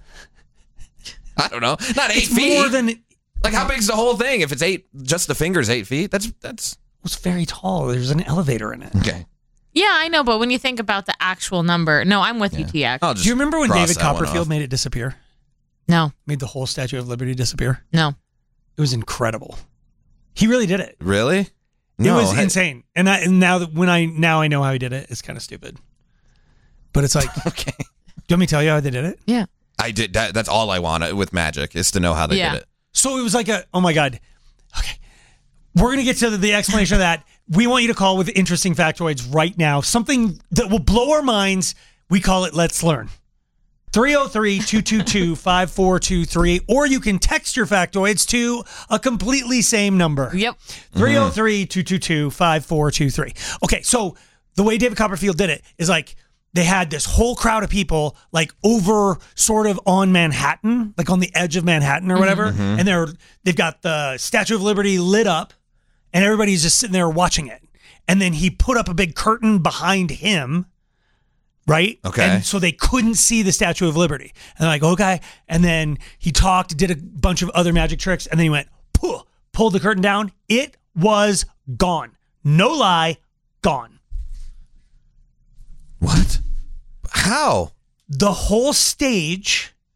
I don't know. Not eight It's feet. more than. It like how big's the whole thing? If it's eight, just the fingers eight feet. That's that's was very tall. There's an elevator in it. okay. Yeah, I know, but when you think about the actual number, no, I'm with you, T X. I'll just Do you remember when cross David that one Copperfield off. made it disappear? No, Made the whole Statue of Liberty disappear? no. It was incredible. He really did it. Really? it was I- insane. And, I, and now that when I now I know how he did it, it's kind of stupid. But it's like, Okay. do you want me to tell you how they did it? Yeah. I did. That, that's all I want with magic is to know how they Yeah. did it. So it was like a, oh my God. Okay. We're going to get to the, the explanation of that. We want you to call with interesting factoids right now. Something that will blow our minds. We call it Let's Learn. three oh three, two two two, five four two three. Or you can text your factoids to a completely same number. Yep. three oh three, two two two, five four two three. Okay, so the way David Copperfield did it is like they had this whole crowd of people like over sort of on Manhattan, like on the edge of Manhattan or whatever. Mhm. And they're they've got the Statue of Liberty lit up and everybody's just sitting there watching it. And then he put up a big curtain behind him. Right? Okay. And so they couldn't see the Statue of Liberty. And they're like, okay. And then he talked, did a bunch of other magic tricks, and then he went, Puh, pulled the curtain down. It was gone. No lie, gone. What? How? The whole stage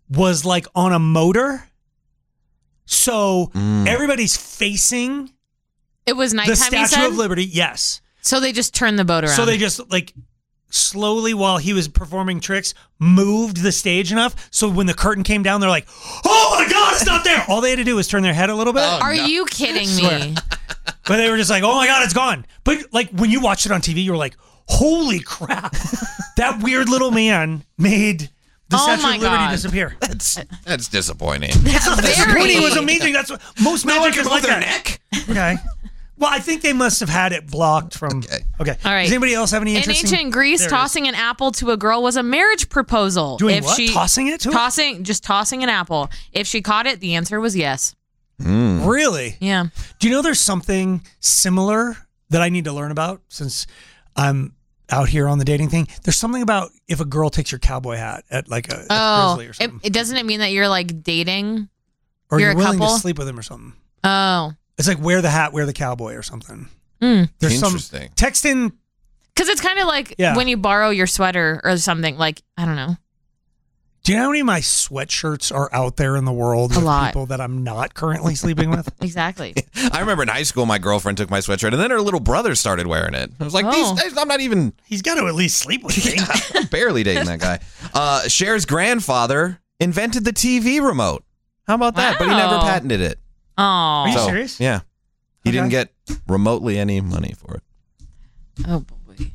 was like on a motor. So Mm. everybody's facing It was nighttime, the you Statue said? of Liberty. Yes. So they just turned the boat around. So they just like slowly, while he was performing tricks, moved the stage enough so when the curtain came down, they're like, "Oh my God, it's not there!" All they had to do was turn their head a little bit. Are you kidding me? But they were just like, "Oh my God, it's gone!" But like when you watched it on T V, you were like, "Holy crap! That weird little man made the Oh Statue my of Liberty God. disappear." That's that's disappointing. It's not disappointing. It was amazing. That's what most No one magic can is like move their that. Okay. Well, I think they must have had it blocked from. Okay. Okay. All right. Does anybody else have any In interesting? ancient Greece, There it is. tossing an apple to a girl was a marriage proposal. Doing if what? She, Tossing it to her? Tossing, just tossing an apple. If she caught it, the answer was yes. Really? Yeah. Do you know there's something similar that I need to learn about since I'm out here on the dating thing? There's something about if a girl takes your cowboy hat at like a, a Oh, grizzly or it, something, it doesn't it mean that you're like dating? or you're you're, a willing couple? to sleep with him or something. Oh, It's like wear the hat, wear the cowboy or something. Mm. There's some Interesting. text in. because it's kind of like Yeah. when you borrow your sweater or something. Like I don't know. Do you know how many of my sweatshirts are out there in the world A with lot. people that I'm not currently sleeping with? Exactly. I remember in high school, my girlfriend took my sweatshirt, and then her little brother started wearing it. I was like, Oh. these days, I'm not even. He's got to at least sleep with me. I'm barely dating that guy. Uh, Cher's grandfather invented the T V remote. How about that? But he never Wow. patented it. Oh, Are you So, serious? Yeah. He Okay. didn't get remotely any money for it. oh boy.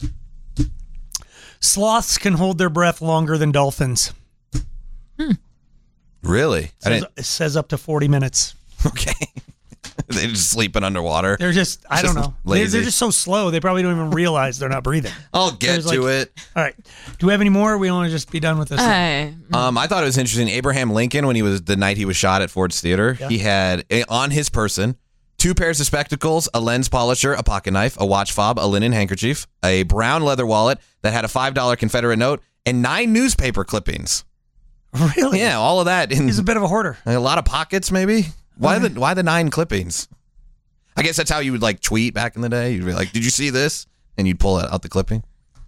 Sloths can hold their breath longer than dolphins. Really? I Says, didn't. it says up to forty minutes. Okay. They just sleeping underwater. They're just, I Just don't know. They're, lazy. they're just so slow. They probably don't even realize they're not breathing. I'll get There's to like- it. All right. Do we have any more? Or we want to just be done with this? Hey. Um, I thought it was interesting. Abraham Lincoln, when he was the night he was shot at Ford's Theater, Yeah. he had a, on his person two pairs of spectacles, a lens polisher, a pocket knife, a watch fob, a linen handkerchief, a brown leather wallet that had a five dollar Confederate note, and nine newspaper clippings. Really? Yeah, all of that. In, He's a bit of a hoarder. a lot of pockets, maybe. Why the Why the nine clippings? I guess that's how you would like tweet back in the day. You'd be like, "Did you see this?" And you'd pull out the clipping.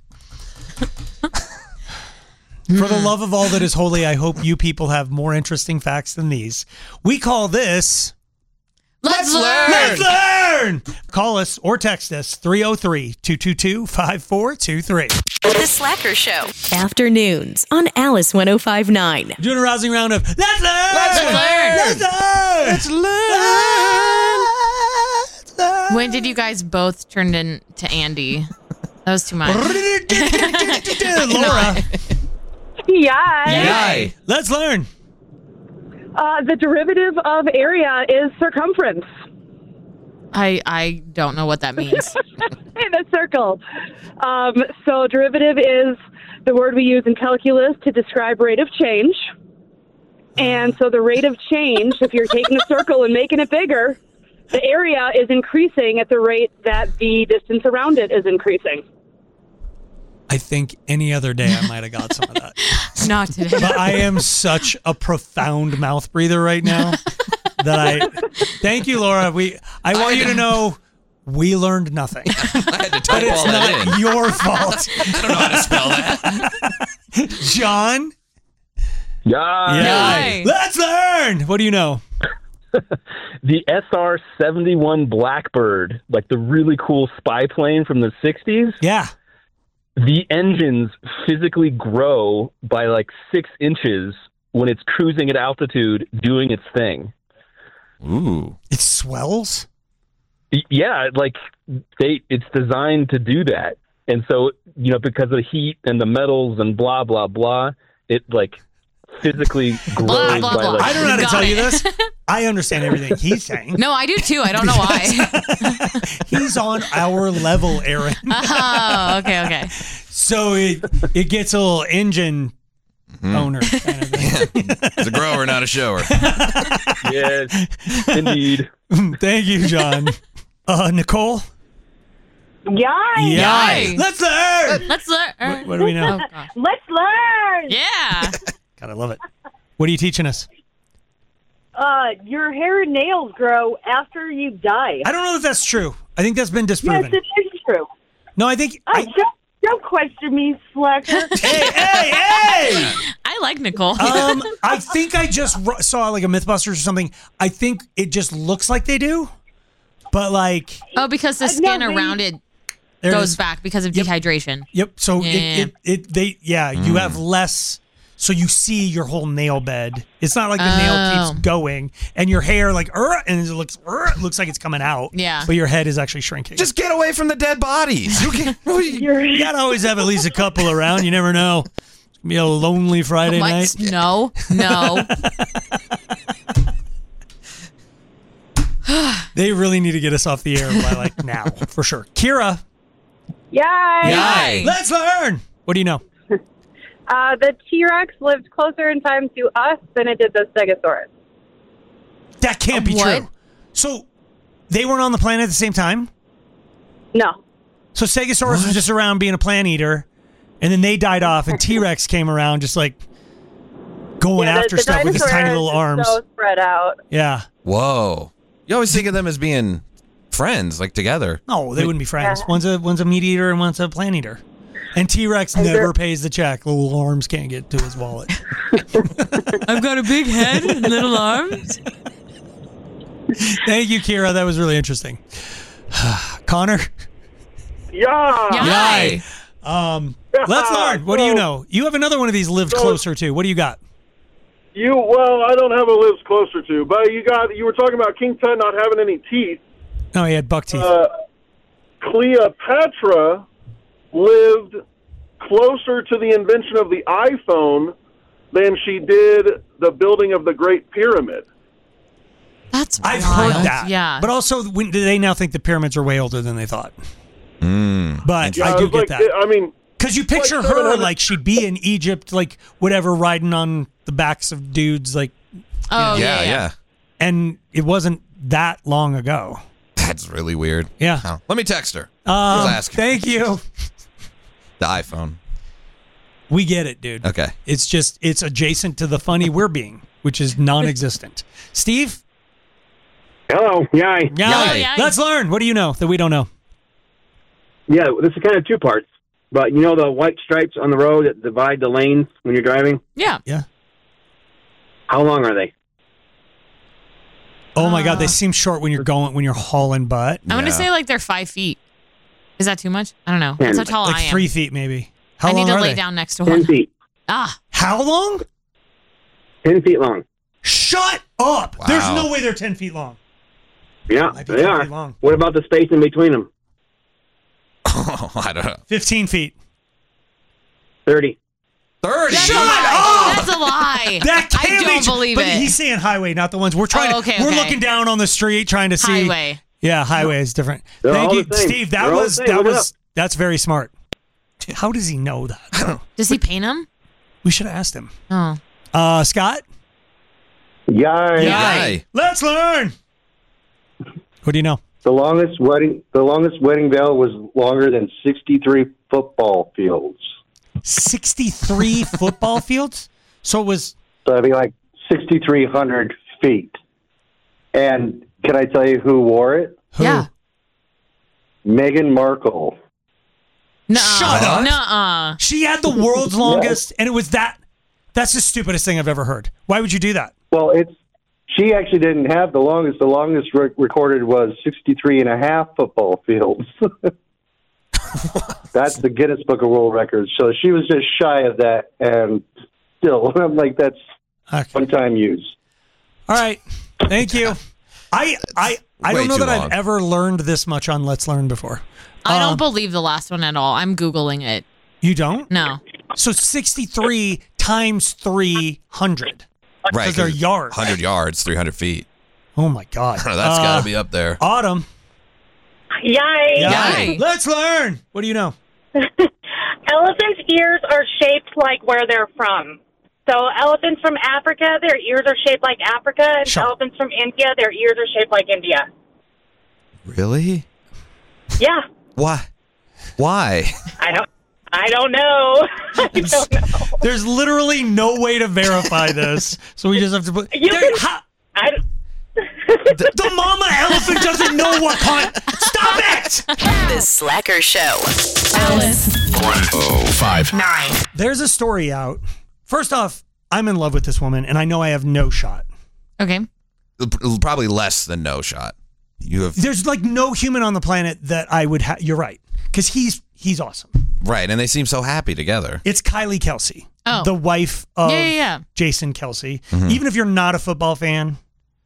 For the love of all that is holy, I hope you people have more interesting facts than these. We call this... Let's learn. Let's learn! Call us or text us three oh three, two two two, five four two three. The Slacker Show. Afternoons on Alice one oh five point nine. Doing a rousing round of Let's learn! Let's learn. Let's learn! Let's learn. Let's learn! When did you guys both turn into Andy? That was too much. Laura. Yeah. Yay. Let's learn. Uh, the derivative of area is circumference I I don't know what that means. in a circle. Um, so derivative is the word we use in calculus to describe rate of change. And so the rate of change, if you're taking a circle and making it bigger, the area is increasing at the rate that the distance around it is increasing. I think any other day I might have got some of that. Not today. But I am such a profound mouth breather right now that I thank you, Laura. We I want you to know we learned nothing. I had to But type it's all that not in. your fault. I don't know how to spell that. John? Yeah. Yay. Let's learn. What do you know? The S R seventy-one Blackbird, like the really cool spy plane from the sixties. Yeah. The engines physically grow by like six inches when it's cruising at altitude doing its thing. Ooh. It swells? Y- Yeah, like they it's designed to do that. And so, you know, because of the heat and the metals and blah blah blah, it like physically grows Blah, blah, by blah. like I don't know how to Got tell it. you this. I understand everything he's saying. No, I do too. I don't know why. He's on our level, Aaron. Oh, okay, okay. So it it gets a little engine owner kind of thing. It's a grower, not a shower. Yes, indeed. Thank you, John. Uh, Nicole? Yay! Yay! Let's learn! Let's learn. What, what do we know? Oh, gosh. Let's learn! Yeah. God, I love it. What are you teaching us? Uh, your hair and nails grow after you die. I don't know if that's true. I think that's been Yes, disproven. it is true. No, I think... Oh, I, don't, don't question me, slacker. hey, hey, hey! I like Nicole. Um, I think I just ro- saw like a MythBusters or something. I think it just looks like they do, but like oh, because the skin around it There it goes is. back because of dehydration. Yep. So Yeah. it, it it they yeah you Mm. have less. So you see your whole nail bed. It's not like the nail Oh. keeps going, and your hair like er, and it looks er, it looks like it's coming out. Yeah. But your head is actually shrinking. Just get away from the dead bodies. You, can, you gotta always have at least a couple around. You never know. It's gonna be a lonely Friday What? night. No, no. They really need to get us off the air by like now for sure. Kira, Yay! Yay. Let's learn. What do you know? Uh, the T-Rex lived closer in time to us than it did the Stegosaurus. That can't be What? true. So they weren't on the planet at the same time? No. So Stegosaurus was just around being a plant eater, and then they died off, and T-Rex came around just like going Yeah, the- after the stuff with his tiny dinosaurs little are arms. So spread out. Yeah. Whoa. You always think of them as being friends, like together. No, they wouldn't be friends. One's a one's a meat eater and one's a plant eater. And T-Rex And never they're- pays the check. Little arms can't get to his wallet. I've got a big head and little arms. Thank you, Kira. That was really interesting. Connor? Yeah. Yay. Um, let's learn. What do you know? You have another one of these lived So- closer to. What do you got? You well, I don't have a lives closer to, but you got you were talking about King Tut not having any teeth. No, he had buck teeth. Uh, Cleopatra lived closer to the invention of the iPhone than she did the building of the Great Pyramid. That's I've wild. heard that. Yeah. But also, when, do they now think the pyramids are way older than they thought? But Yeah, I it do was get like- that. I mean, Because you picture like her seven hundred like she'd be in Egypt, like whatever, riding on the backs of dudes, like. Oh, yeah, yeah, yeah. And it wasn't that long ago. That's really weird. Yeah. Oh, let me text her. Um, Just ask her. thank you. The iPhone. We get it, dude. Okay. It's just it's adjacent to the funny we're being, which is non-existent. Steve. Hello. Yay. Yay. Let's learn. What do you know that we don't know? Yeah, this is kind of two parts. But you know the white stripes on the road that divide the lanes when you're driving? Yeah. Yeah. How long are they? Oh my God, Uh. they seem short when you're going when you're hauling butt. I'm going to say like they're five feet. Is that too much? I don't know. That's how tall like I am. three feet maybe. How I long need to are lay they? down next to Ten one. feet. Ah. How long? Ten feet long. Shut up! There's Wow. no way they're ten feet long. Yeah, Might be they ten are. feet long. What about the space in between them? Oh, I don't know. Fifteen feet. Thirty. Thirty. Shut up! That's a lie. That I can't don't be true. believe but it. He's saying highway, not the ones we're trying Oh, to. okay, we're okay. looking down on the street trying to see. Highway. Yeah, highway is different. They're Thank all you, the same. Steve. That They're all the was same. that Look it was that's very smart. How does he know that? Does he paint them? We should have asked him. Oh. Uh, Scott. Yay. Yay. Let's learn. What do you know? The longest wedding the longest wedding veil was longer than sixty-three football fields. sixty-three football fields? So it was So that'd be like sixty-three hundred feet. And can I tell you who wore it? Yeah. Meghan Markle. Nuh-uh. Shut up. Nuh-uh. She had the world's longest, and it was that. That's the stupidest thing I've ever heard. Why would you do that? Well, it's she actually didn't have the longest. The longest re- recorded was sixty-three and a half football fields. That's the Guinness Book of World Records. So she was just shy of that, and still, I'm like, that's one-time use. All right. Thank you. I I I way don't know too that long. I've ever learned this much on Let's Learn before. I Um, don't believe the last one at all. I'm Googling it. You don't? No. So sixty-three times three hundred. Right. Because they're yards. one hundred yards, three hundred feet. Oh my God. That's Uh, got to be up there. Autumn. Yay! Yay. Let's learn. What do you know? Elephants' ears are shaped like where they're from. So elephants from Africa, their ears are shaped like Africa, and Shut- elephants from India, their ears are shaped like India. Really? Yeah, Why? Why? I don't, I don't know. I don't know. There's literally no way to verify this, so we just have to put. You There- can, ha- I, the, the mama elephant doesn't know what kind. Stop it! The Slacker Show. Alice. one oh five Nine. There's a story out. First off, I'm in love with this woman, and I know I have no shot. Okay. Probably less than no shot. You have There's like no human on the planet that I would have. You're right. Because he's he's awesome. right, and they seem so happy together. It's Kylie Kelsey, Oh. the wife of Yeah, yeah, yeah. Jason Kelsey. Mhm. Even if you're not a football fan,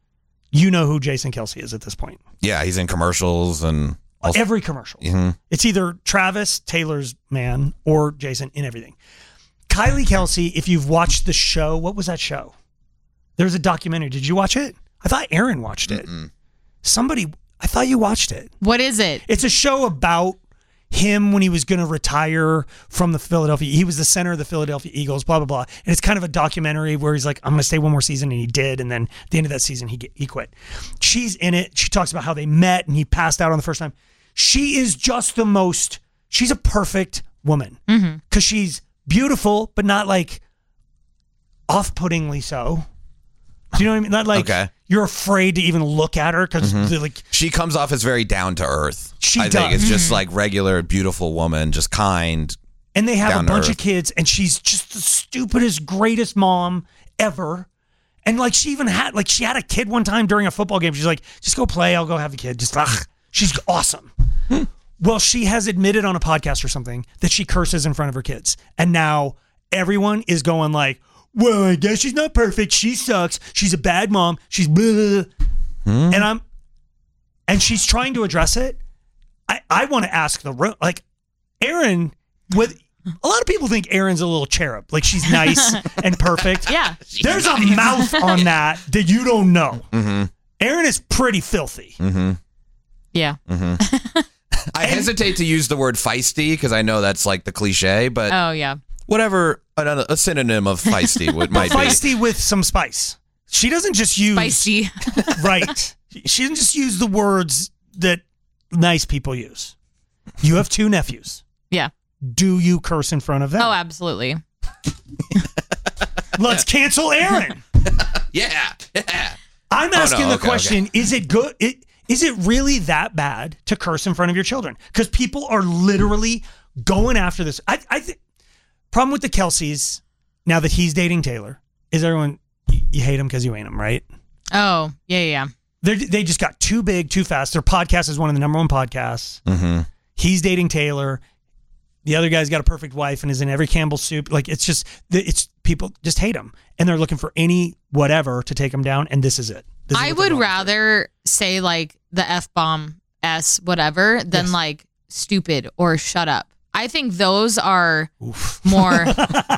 you know who Jason Kelsey is at this point. Yeah, he's in commercials and also, Every commercial. Mhm. It's either Travis, Taylor's man, or Jason in everything. Kylie Kelsey, if you've watched the show, what was that show? There's a documentary. Did you watch it? I thought Aaron watched it. Mm-mm. Somebody, I thought you watched it. What is it? It's a show about him when he was going to retire from the Philadelphia. He was the center of the Philadelphia Eagles, blah, blah, blah. And it's kind of a documentary where he's like, I'm going to stay one more season. And he did. And then at the end of that season, he, he quit. She's in it. She talks about how they met and he passed out on the first time. She is just the most, she's a perfect woman Mm-hmm. because she's beautiful, but not like off-puttingly so. Do you know what I mean? Not like Okay. you're afraid to even look at her because Mhm. like She comes off as very down to earth. She I does. think it's just Mhm. like regular, beautiful woman, just kind. and they have down a to bunch of earth. kids, and she's just the stupidest, greatest mom ever. And like she even had like she had a kid one time during a football game. She's like, just go play. I'll go have a kid. Just ugh. She's awesome. Well, she has admitted on a podcast or something that she curses in front of her kids, and now everyone is going like, well, I guess she's not perfect. She sucks. She's a bad mom. She's blah, blah, blah. And I'm, and she's trying to address it. I, I want to ask the room, like, Aaron, with a lot of people think Aaron's a little cherub, like she's nice and perfect. Yeah. There's a mouth on that that you don't know. Mm-hmm. Aaron is pretty filthy. Mm-hmm. Yeah. Mm-hmm. I hesitate to use the word feisty because I know that's like the cliche, but Oh, yeah. whatever another, a synonym of feisty would might be. Feisty with some spice. She doesn't just use Spicy. right. She doesn't just use the words that nice people use. You have two nephews. Yeah. Do you curse in front of them? Oh, absolutely. Let's cancel Aaron. Yeah. Yeah. I'm Oh, no, asking the okay, question, okay. is it good? It, is it really that bad to curse in front of your children? Because people are literally going after this. I, I think problem with the Kelseys, now that he's dating Taylor, is everyone, you, you hate him because you ain't him, right? Oh, yeah, yeah, yeah. They're, they just got too big, too fast. Their podcast is one of the number one podcasts. Mm-hmm. He's dating Taylor. The other guy's got a perfect wife and is in every Campbell soup. Like, it's just, it's people just hate him. And they're looking for any whatever to take him down. And this is it. This is I what they're would going rather say like the F-bomb S whatever than Yes. like stupid or shut up. I think those are more. Ugh.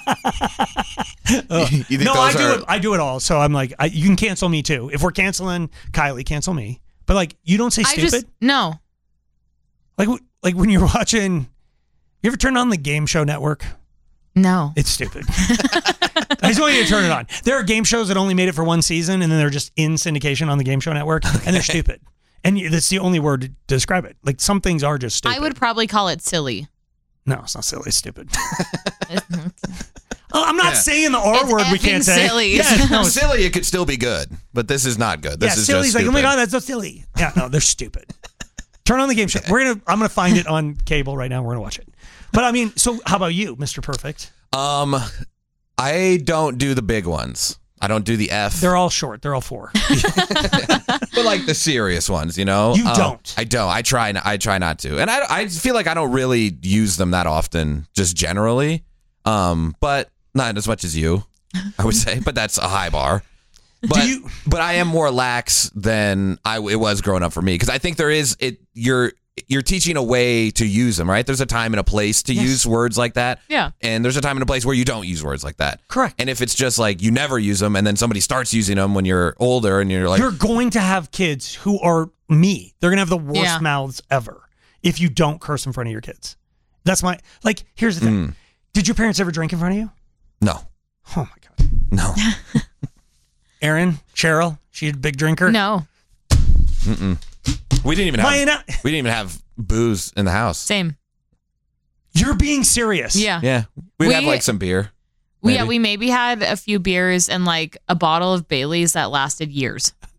You think no, I those do are- it. I do it all. So I'm like, I, you can cancel me too. If we're canceling Kylie, cancel me. But like, you don't say I stupid. just no. like, w- like when you're watching, you ever turn on the Game Show Network? No. It's stupid. I just want you to turn it on. There are game shows that only made it for one season, and then they're just in syndication on the Game Show Network, and they're stupid. And you- that's the only word to describe it. Like, some things are just stupid. I would probably call it silly. No, it's not silly. It's stupid. Oh, I'm not Yeah. saying the R It's word we effing can't say. silly. Yeah, no, it's, silly, it could still be good, but this is not good. This yeah, is silly's just like, oh my stupid. God, that's so silly. Yeah, no, they're stupid. Turn on the Game Show. We're gonna. I'm gonna find it on cable right now. We're gonna watch it. But I mean, so how about you, Mister Perfect? Um, I don't do the big ones. I don't do the F. They're all short. They're all four. But like the serious ones, you know. You Um, don't. I don't. I try. I try not to, and I. I feel like I don't really use them that often, just generally. Um, but not as much as you, I would say. But that's a high bar. But you- but I am more lax than I it was growing up for me, because I think there is it. You're you're teaching a way to use them, right? There's a time and a place to Yes. use words like that. Yeah. And there's a time and a place where you don't use words like that. Correct. And if it's just like you never use them, and then somebody starts using them when you're older, and you're like, You're going to have kids who are me. They're gonna have the worst Yeah. mouths ever if you don't curse in front of your kids. That's my like. Here's the thing. Mm. Did your parents ever drink in front of you? no, Oh my God. no. Aaron, Cheryl, she a big drinker. No. Mm-mm. We didn't even have. Why not? We didn't even have booze in the house. Same. You're being serious. Yeah. Yeah, we'd We- have like some beer. We, yeah, maybe. we maybe had a few beers and like a bottle of Bailey's that lasted years.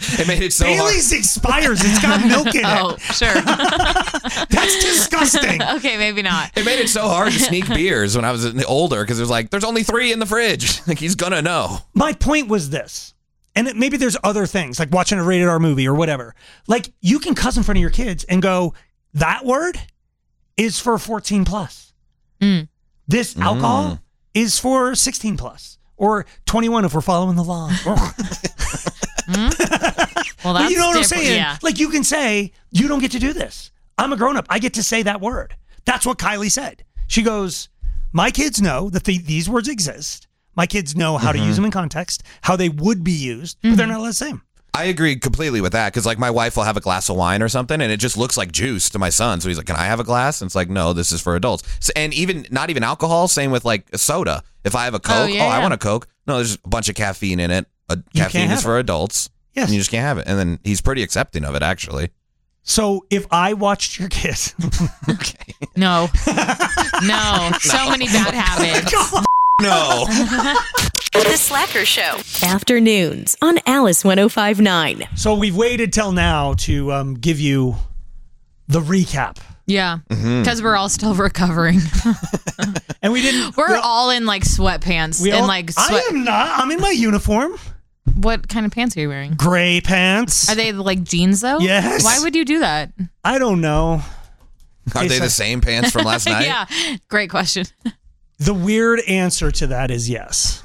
It made it so Bailey's hard. expires. It's got milk in it. Oh, sure. That's disgusting. Okay, maybe not. It made it so hard to sneak beers when I was older because it was like, there's only three in the fridge. Like, he's going to know. My point was this, and it, maybe there's other things, like watching a rated R movie or whatever. Like, you can cuss in front of your kids and go, that word is for fourteen plus. Mm. This alcohol Mm. is for sixteen plus. Or twenty-one if we're following the law. mm? Well, that's But you know what I'm different, saying? yeah. Like, you can say, you don't get to do this. I'm a grown-up. I get to say that word. That's what Kylie said. She goes, my kids know that the, these words exist. My kids know how Mhm. to use them in context, how they would be used, but they're not allowed to say them. I agree completely with that because, like, my wife will have a glass of wine or something, and it just looks like juice to my son. So he's like, "Can I have a glass?" And it's like, "No, this is for adults." So, and even not even alcohol. Same with like a soda. If I have a Coke, oh, yeah, I yeah. want a Coke. No, there's a bunch of caffeine in it. A You caffeine can't is have for adults. Yes. And you just can't have it. And then he's pretty accepting of it, actually. So if I watched your kids, No. No. So many bad habits. No. The Slacker Show. Afternoons on Alice one oh five point nine. So we've waited till now to um, give you the recap. Yeah. Mhm. Because we're all still recovering. And we didn't. We're all in like sweatpants We and all- like sweat. I am not. I'm in my uniform. What kind of pants are you wearing? Gray pants. Are they like jeans though? Yes. Why would you do that? I don't know. Are Hey, they so- the same pants from last night? Yeah. Great question. The weird answer to that is yes.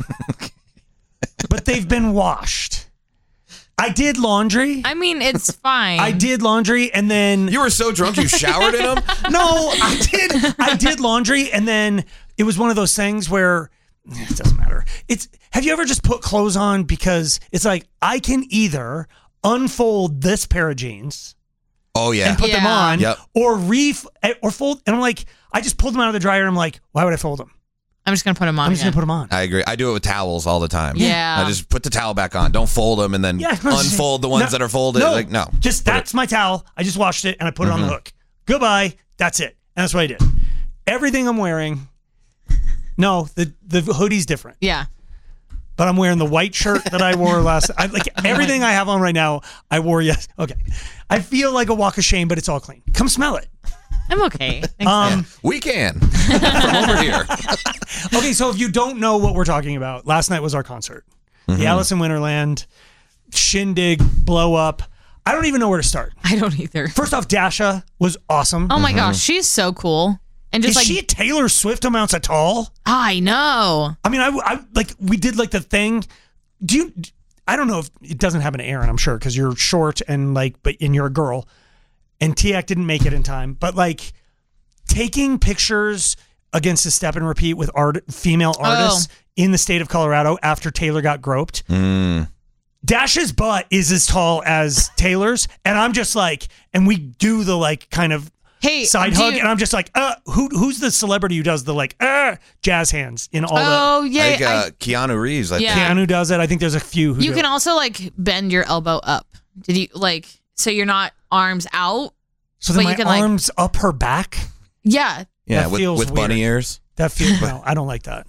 But they've been washed. I did laundry. I mean, it's fine. I did laundry and then You were so drunk you showered in them? No, I did I did laundry and then it was one of those things where it doesn't matter. It's have you ever just put clothes on because it's like I can either unfold this pair of jeans Oh, yeah. and put them Yeah. on Yep. or ref or fold and I'm like I just pulled them out of the dryer and I'm like, why would I fold them? I'm just gonna put them on. I'm just again. gonna put them on. I agree. I do it with towels all the time. Yeah. I just put the towel back on. Don't fold them and then Yeah, no, just- unfold the ones no, that are folded. No, Like, no. Just that's my towel. I just washed it and I put it on the Mhm. hook. Goodbye. That's it. And that's what I did. Everything I'm wearing. No, the the hoodie's different. Yeah. But I'm wearing the white shirt that I wore last. I like everything I have on right now. I wore yes. Okay. I feel like a walk of shame, but it's all clean. Come smell it. I'm okay. Thanks. Um, We can. From over here. okay, so if you don't know what we're talking about, last night was our concert. Mhm. The Alice in Winterland, shindig, blow up. I don't even know where to start. I don't either. First off, Dasha was awesome. Oh my gosh, she's so cool. And just Is like she Taylor Swift amounts of tall? I know. I mean, I, I like we did like the thing. Do you? I don't know if it doesn't happen to Aaron. I'm sure because you're short and like, but and you're a girl. And Tiak didn't make it in time, but like taking pictures against a step and repeat with art female artists in the state of Colorado after Taylor got groped. Mm. Dash's butt is as tall as Taylor's, and I'm just like, and we do the like kind of Hey, side do hug, you- and I'm just like, uh, who who's the celebrity who does the like uh, jazz hands in all Oh I yeah. think uh, I- Keanu Reeves. I Yeah. the think. Keanu does it. I think there's a few who you do can it. also like bend your elbow up. Did you like so you're not arms out? So then but my you can, like- arms up her back. Yeah. Yeah, That with, feels with bunny weird. ears. That feels no, I don't like that.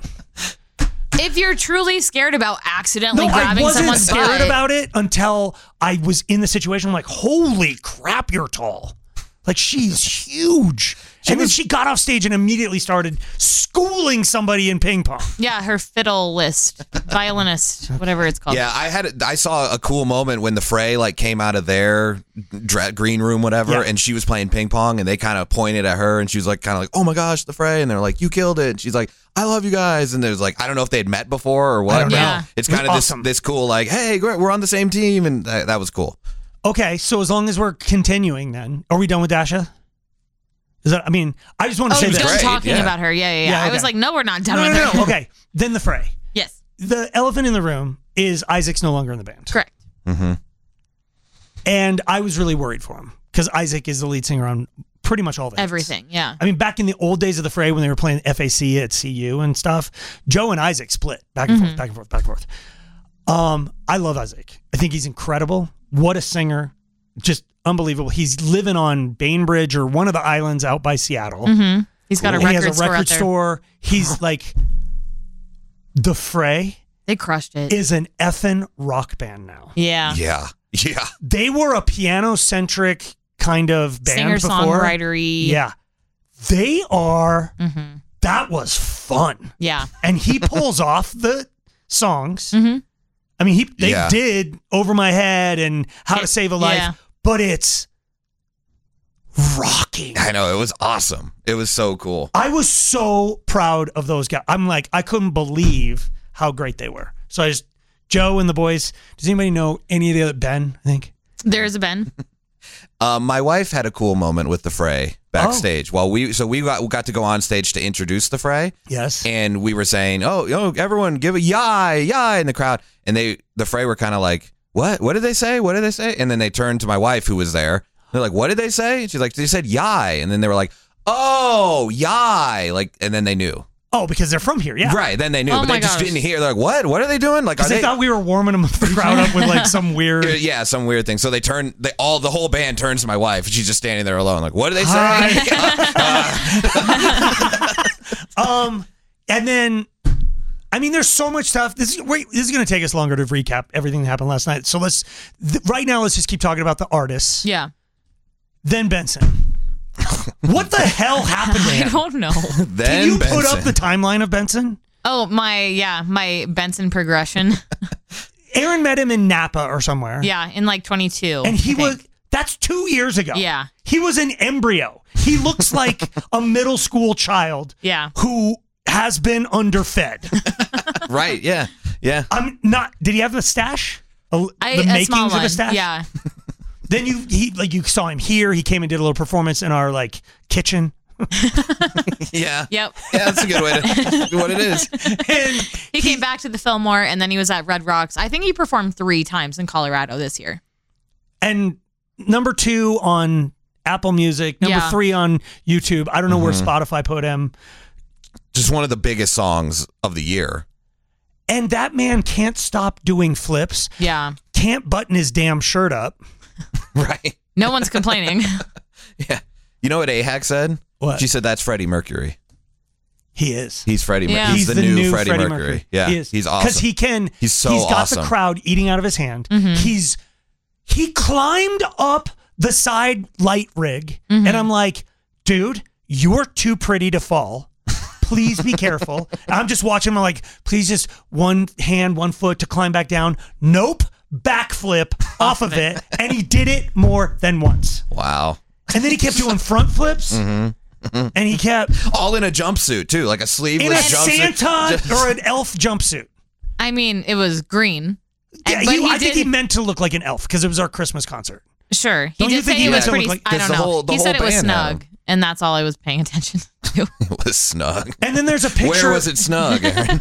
If you're truly scared about accidentally No, I grabbing wasn't someone's scared butt, about it until I was in the situation. I'm like, holy crap, you're tall. Like, she's huge. and then she got off stage and immediately started schooling somebody in ping pong. yeah, her fiddle list, violinist, whatever it's called. Yeah, I had I saw a cool moment when the Fray like came out of their dra- green room, whatever, Yeah. and she was playing ping pong, and they kind of pointed at her, and she was like, kind of like, "Oh my gosh, the Fray," and they're like, "You killed it." And she's like, "I love you guys," and there's like, I don't know if they had met before or what. I don't but know. Yeah. It's It was kind of awesome. this this cool like, "Hey, great, we're on the same team," and that, that was cool. Okay, so as long as we're continuing, then are we done with Dasha? Is that? I mean, I just want to Oh, say done this. great, talking yeah. about her. Yeah, yeah, yeah. Yeah, I was okay. like, no, we're not done No, with no, her. no. Okay, then the Fray. Yes, The elephant in the room is Isaac's no longer in the band. correct. Mm-hmm. And I was really worried for him because Isaac is the lead singer on pretty much all the hits. Everything. Yeah. I mean, back in the old days of the Fray when they were playing F A C at C U and stuff, Joe and Isaac split back and forth, back and forth, back and forth. Um, I love Isaac. I think he's incredible. What a singer. Just unbelievable. He's living on Bainbridge or one of the islands out by Seattle. Mm-hmm. He's got a And he record has a store record out there. store. He's like, the Fray They crushed it. is an effing rock band now. yeah. Yeah. Yeah. They were a piano-centric kind of band before. Singer-songwritery. Yeah. They are, Mm-hmm. that was fun. Yeah. And he pulls off the songs. Mm-hmm. I mean, he they Yeah. did Over My Head and How to Save a Life, yeah. but it's rocking. I know. It was awesome. It was so cool. I was so proud of those guys. I'm like, I couldn't believe how great they were. So I just, Joe and the boys, does anybody know any of the other, Ben, I think? There's a Ben. Uh, my wife had a cool moment with the Fray backstage. Oh. While we, so we got, we got to go on stage to introduce the Fray. Yes. And we were saying, oh, yo, everyone give a yai, yai in the crowd. And they, the Fray were kind of like, what? What did they say? What did they say? And then they turned to my wife who was there. They're like, what did they say? And she's like, they said yai. And then they were like, oh, yai. Like, and then they knew. Oh, because they're from here, yeah. Right, then they knew, Oh but my they just gosh. didn't hear. They're like, what? What are they doing? Like, are Because they they? thought we were warming them, the crowd up with like some weird. Yeah, some weird thing. So they turn, they all, the whole band turns to my wife, and she's just standing there alone. Like, what do they say? um, and then, I mean, there's so much stuff. This is wait, this is going to take us longer to recap everything that happened last night. So let's th- right now, let's just keep talking about the artists. Yeah. Then Benson. What the hell happened to I him? don't know. Then Can you put Benson. up the timeline of Benson? Oh, my, yeah, my Benson progression. Aaron met him in Napa or somewhere. Yeah, in like twenty-two. And he I think. was, that's two years ago. Yeah. He was an embryo. He looks like a middle school child Yeah. who has been underfed. Right, yeah, yeah. I'm not, did he have a stash? A, I, the a makings small of one. a stash? Yeah. Then you he like you saw him here. He came and did a little performance in our like kitchen. Yeah. Yep. Yeah, that's a good way to do what it is. And he came back to the Fillmore, and then he was at Red Rocks. I think he performed three times in Colorado this year. And number two on Apple Music, number Yeah. three on YouTube. I don't know where Mhm. Spotify put him. Just one of the biggest songs of the year. And that man can't stop doing flips. Yeah. Can't button his damn shirt up. Right. No one's complaining. Yeah. You know what A H A C said? What? She said that's Freddie Mercury. He is. He's Freddie Mercury. Yeah. He's, the, new, Freddie, Mercury. Yeah. He is. He's awesome. Because he can. He's so He's got awesome. the crowd eating out of his hand. Mhm. He's he climbed up the side light rig, Mhm. and I'm like, dude, you're too pretty to fall. Please be careful. I'm just watching him. I'm like, please just one hand, one foot to climb back down. Nope. Backflip off of it. And he did it more than once. Wow. And then he kept doing front flips. Mm-hmm. And he kept all in a jumpsuit too, like a in sleeveless a jumpsuit. Santa Just- or an elf jumpsuit. I mean, it was green. Yeah, And- but he- he I think did- he meant to look like an elf because it was our Christmas concert. Sure. He Don't you did think say he it meant was to look pretty. like- I 'cause don't the know. whole- the he said whole it was band had snug, and that's all I was paying attention to. It was snug. And then there's a picture. Where was it snug, Aaron?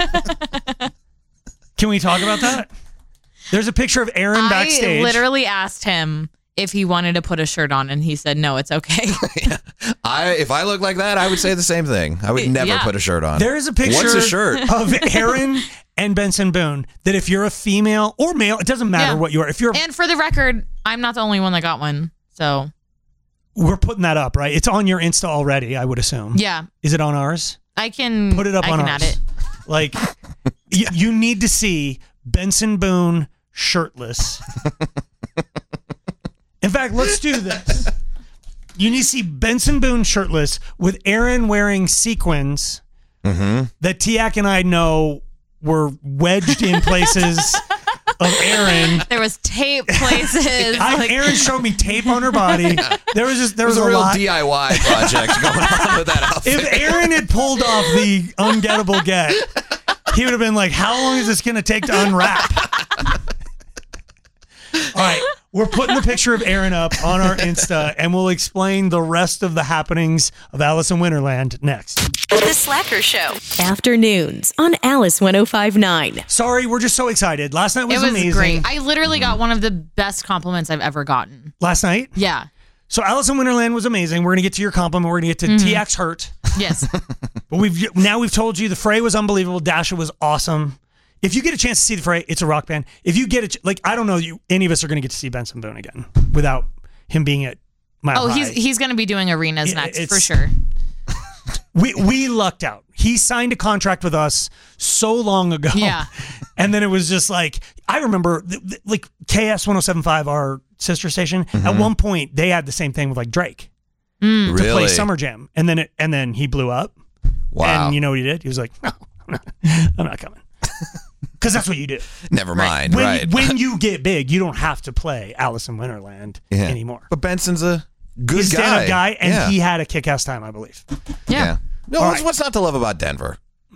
Can we talk about that? There's a picture of Aaron backstage. I literally asked him if he wanted to put a shirt on, and he said, no, it's okay. I if I look like that, I would say the same thing. I would never Yeah. put a shirt on. There is a picture What's a shirt? of Aaron and Benson Boone that if you're a female or male, it doesn't matter Yeah. what you are. If you're, And for the record, I'm not the only one that got one. So, we're putting that up, right? It's on your Insta already, I would assume. yeah, Is it on ours? I can Put it up I on can ours. add it. Like, y- you need to see Benson Boone shirtless. In fact, let's do this. You need to see Benson Boone shirtless with Aaron wearing sequins Mm-hmm. that Tiak and I know were wedged in places of Aaron. There was tape places. I, like- Aaron showed me tape on her body. There was just there It was was, a real lot. D I Y project going on with that outfit. If Aaron had pulled off the ungettable get, he would have been like, "How long is this going to take to unwrap?" All right, we're putting the picture of Aaron up on our Insta, and we'll explain the rest of the happenings of Alice in Winterland next. The Slacker Show. Afternoons on Alice one oh five point nine. Sorry, we're just so excited. Last night was, it was amazing. great. I literally got one of the best compliments I've ever gotten. Last night? Yeah. So Alice in Winterland was amazing. We're going to get to your compliment. We're going to get to Mhm. T X Hurt. Yes. But we've now we've told you the Fray was unbelievable. Dasha was awesome. If you get a chance to see the Fray, it's a rock band. If you get it, like I don't know, you any of us are going to get to see Benson Boone again without him being at Mile Oh, High. he's he's going to be doing arenas Yeah, next it's- for sure. We we lucked out. He signed a contract with us so long ago. Yeah. And then it was just like, I remember th- th- like K S one oh seven point five, our sister station, Mm-hmm. at one point they had the same thing with like Drake Mm. to play Really? Summer Jam. And then it, and then he blew up. Wow. And you know what he did? He was like, no, I'm not, I'm not coming. Because that's what you do. Never mind. When, Right. when you get big, you don't have to play Alice in Wonderland Yeah. anymore. But Benson's a good He's a guy. stand-up guy, and Yeah. he had a kick-ass time, I believe. Yeah. No, All what's, right. what's not to love about Denver?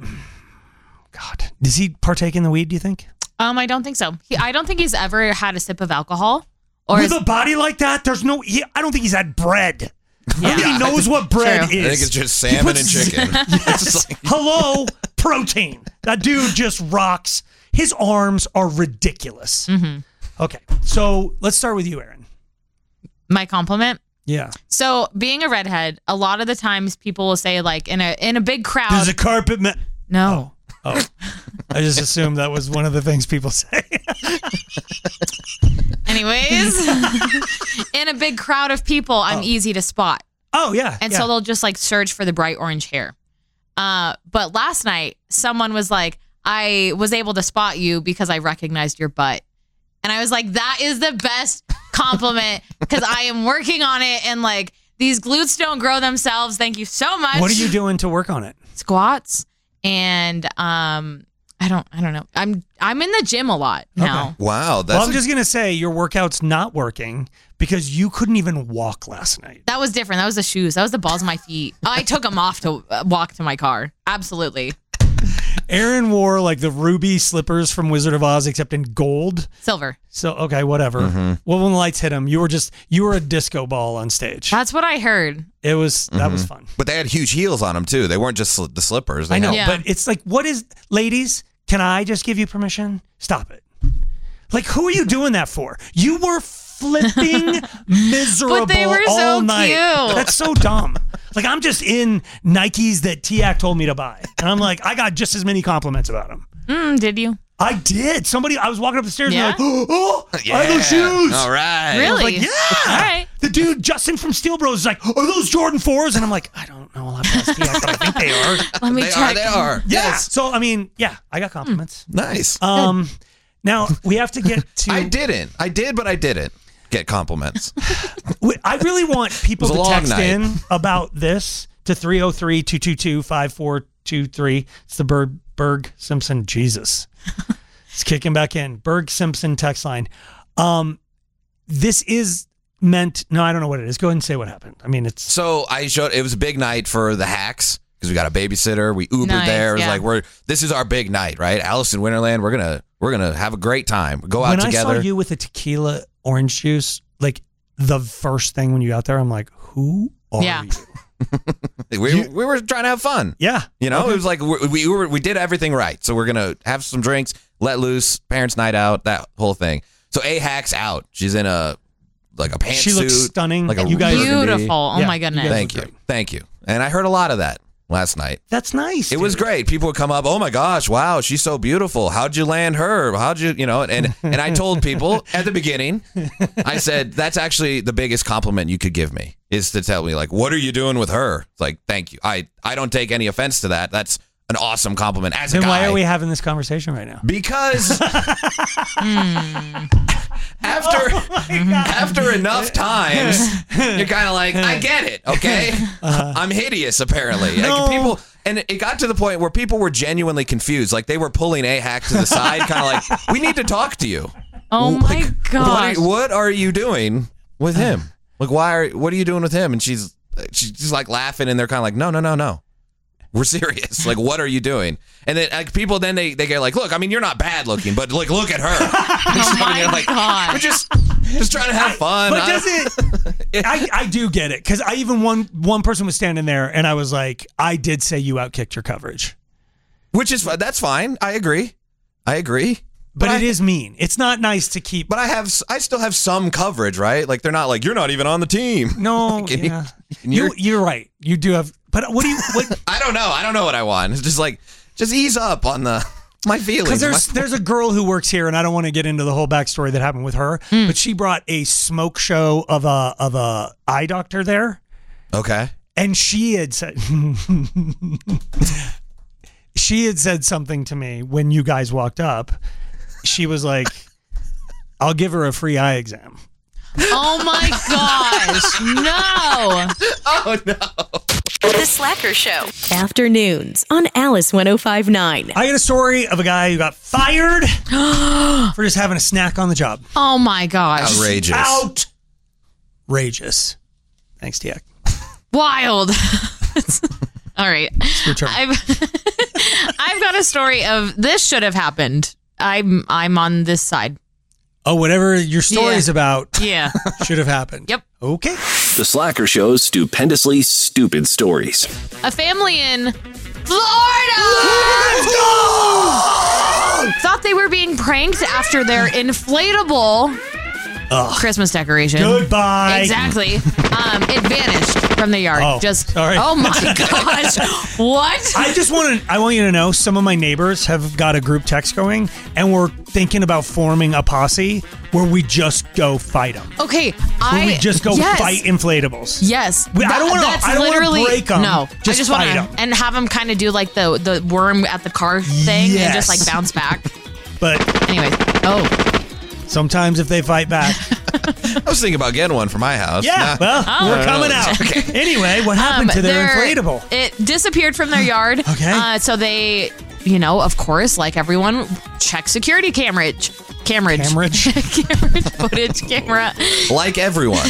Does he partake in the weed, do you think? Um, I don't think so. He, I don't think he's ever had a sip of alcohol. Or With is- a body like that, there's no. He, I don't think he's had bread. I don't think Yeah. he knows what bread True. is. I think it's just He salmon puts- and chicken. Yes. Hello, protein. That dude just rocks. His arms are ridiculous. Mhm. Okay, so let's start with you, Aaron. My compliment. Yeah. So being a redhead, a lot of the times people will say like in a in a big crowd. There's a carpet man. No. Oh, I just assumed that was one of the things people say. Anyways, in a big crowd of people, I'm easy to spot. Oh yeah. And yeah. so they'll just like search for the bright orange hair. Uh, but last night, someone was like, I was able to spot you because I recognized your butt. And I was like, that is the best compliment because I am working on it. And like, these glutes don't grow themselves. Thank you so much. What are you doing to work on it? Squats. And um, I don't, I don't know. I'm, I'm in the gym a lot now. Wow. That's Well, I'm a- just gonna say your workout's not working because you couldn't even walk last night. That was different. That was the shoes. That was the balls of my feet. I took them off to uh, walk to my car. Absolutely. Aaron wore like the ruby slippers from Wizard of Oz, except in gold. Silver. So okay, whatever. Mm-hmm. Well, when the lights hit him, you were just you were a disco ball on stage. That's what I heard. It was that was Mhm. fun. But they had huge heels on them too. They weren't just sli- the slippers. They I know, had- Yeah. but it's like, what is, ladies? Can I just give you permission? Stop it. Like, who are you doing that for? You were flipping miserable But they were so all night. cute. That's so dumb. Like, I'm just in Nikes that T A C told me to buy, and I'm like, I got just as many compliments about them. Mm, did you? I did. Somebody, I was walking up the stairs Yeah? and they're like, oh, I have those Yeah. shoes. All right. I was like, Really? yeah. All right. The dude, Justin from Steel Bros, is like, are those Jordan fours? And I'm like, I don't know a lot about T A C, but I think they are. Let me They are. check. They are. Yeah. Yes. So, I mean, yeah, I got compliments. Nice. Um, now we have to get to. I didn't. I did, but I didn't get compliments. we- I really want people It was to a long text night. in about this to three oh three, two two two, five four two three. It's the Berg, Berg Simpson. Jesus. It's kicking back in. Berg Simpson text line. Um, this is meant. No, I don't know what it is. Go ahead and say what happened. I mean, it's. So I showed. It was a big night for the hacks because we got a babysitter. We Ubered Nice, there. It was yeah. like we're. This is our big night, right? Alice in Winterland. We're gonna. We're gonna have a great time. Go out when together. I saw you with a tequila orange juice, like the first thing when you got there, I'm like, who are Yeah. you? we, we were trying to have fun. Yeah. You know, Okay. it was like we we, were, we did everything right. So we're gonna have some drinks, let loose, parents' night out, that whole thing. So A Hack's out. She's in a like a pantsuit. She looks stunning. Like a You guys- Beautiful. Oh Yeah, my you goodness. guys Thank you, look great. thank you. And I heard a lot of that last night. That's nice. It was dude. great. People would come up, oh my gosh, wow, she's so beautiful. How'd you land her? How'd you, you know, and and I told people at the beginning, I said, that's actually the biggest compliment you could give me is to tell me like, what are you doing with her? It's like, thank you. I, I don't take any offense to that. That's an awesome compliment as a Then guy. why are we having this conversation right now? Because after after enough times, you're kind of like, I get it, okay? I'm hideous, apparently. No. Like people, and it got to the point where people were genuinely confused. Like they were pulling A Hack to the side, kind of like, we need to talk to you. Oh my Like, what, gosh. are, what are you doing with him? Like, why are? What are you doing with him? And she's she's just like laughing, and they're kind of like, no, no, no, no. We're serious. Like, what are you doing? And then like people, then they, they get like, look, I mean, you're not bad looking, but like, look at her. Oh my You're like, God. we're just just trying to have fun. But I- does it? I, I do get it because I even one one person was standing there and I was like, I did say you outkicked your coverage, Which is fi- that's fine. I agree. I agree. but, I, it is mean. It's not nice to keep. But I have s- I still have some coverage, right? Like they're not like you're not even on the team. No, Like, and you- yeah. and you, you're- you're right. You do have. But what do you? What? I don't know. I don't know what I want. It's just like just ease up on the my feelings. Because there's My- there's a girl who works here, and I don't want to get into the whole backstory that happened with her. But she brought a smoke show of a of a eye doctor there, okay. And she had said, she had said something to me when you guys walked up. She was like, I'll give her a free eye exam. Oh my gosh. No. Oh no. The Slacker Show. Afternoons on Alice one oh five point nine. I got a story of a guy who got fired for just having a snack on the job. Oh my gosh. Outrageous. Outrageous. Thanks, T A C. Wild. All right. I've I've got a story of this should have happened. I'm I'm on this side. Oh, whatever your story's Yeah. about Yeah. should have happened. Yep. Okay. The Slacker Show's stupendously stupid stories. A family in Florida thought they were being pranked after their inflatable Ugh. Christmas decoration. Goodbye. Exactly. Um, it vanished from the yard. Oh, Just sorry. Oh my gosh. What? I just want to I want you to know some of my neighbors have got a group text going and we're thinking about forming a posse where we just go fight them. Okay, Where I we just go yes. fight inflatables. Yes. We- I don't wanna- That's I don't wanna literally- break 'em. No, Just I just fight want 'em. to and have them kind of do like the the worm at the car thing and just like Yes. bounce back. But anyways, oh, sometimes if they fight back. I was thinking about getting one for my house. Yeah, Nah. well, Oh. we're coming out. Anyway, what happened Um, to their their- inflatable? It disappeared from their yard. Okay. Uh, so they, you know, of course, like everyone, check security camera, camera, Camerage? camera footage, camera. Like everyone.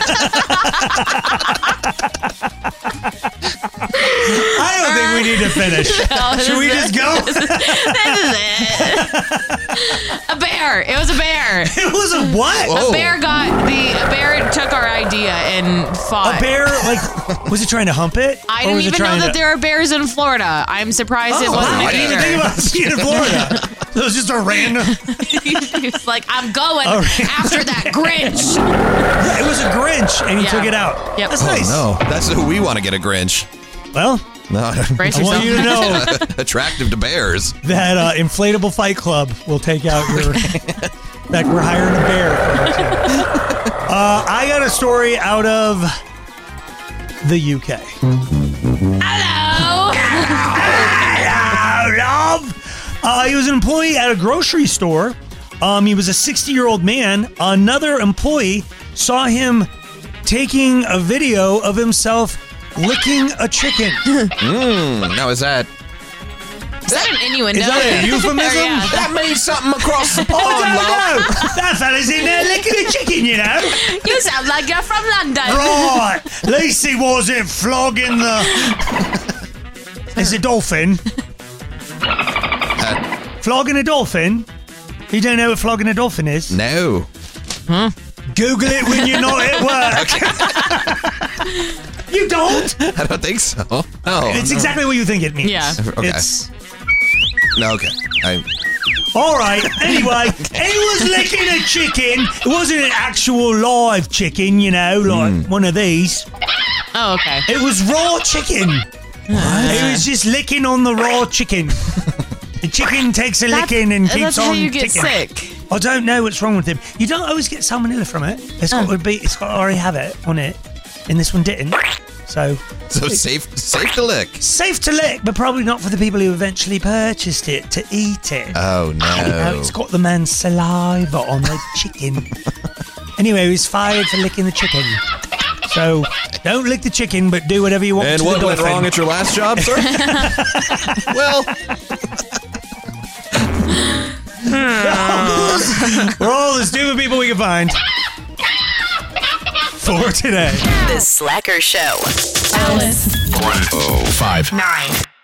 I don't think we need to finish. No, this Should we is just it. go? This is, this is it. A bear. It was a bear. It was a what? A bear got the a bear took our idea and fought. A bear, like, was it trying to hump it? I Or didn't was it even know trying that to- there are bears in Florida. I'm surprised it Oh, wasn't wow, a I didn't even gator. think about seeing in Florida. So it was just a random. He's like, I'm going All right. after that Grinch. Yeah, it was a Grinch, and he Yeah. took it out. Yep. That's Oh, nice. no. That's who we want to get a Grinch. Well, No. Brace I want you to know Attractive to bears. that uh, inflatable fight club will take out your. In fact, we're hiring a bear. For our team. uh, I got a story out of the U K. Hello. Hello, love. Uh, he was an employee at a grocery store. Um, he was a sixty-year-old man. Another employee saw him taking a video of himself licking a chicken. Mm, now, is that... Is that an innuendo? Is that a euphemism? Or, yeah. That means something across the Oh, pond, no, love. no. That fella's in there licking a chicken, you know. You sound like you're from London. Right. At least he wasn't flogging the... It's a dolphin. Uh, Flogging a dolphin? You don't know what flogging a dolphin is? no. Huh? Google it when you're not at work. You don't? I don't think so. No. It's exactly what you think it means. Yeah. Okay. It's... No, okay. I, All right. Anyway, he was licking a chicken. It wasn't an actual live chicken, you know, like Mm. one of these. Oh, okay. It was raw chicken. He was just licking on the raw chicken. The chicken takes a That's- licking and keeps that's on how you get ticking. sick. I don't know what's wrong with him. You don't always get salmonella from it. It's got Oh. to be. It's got to already have it on it, and this one didn't. So so safe safe to lick. safe to lick, but probably not for the people who eventually purchased it to eat it. Oh, no. You know, it's got the man's saliva on the chicken. Anyway, he was fired for licking the chicken. So don't lick the chicken, but do whatever you want. And to what the went dolphin. wrong at your last job, sir? Well, we're all the stupid people we can find for today. The Slacker Show. Alice. one oh five Nine.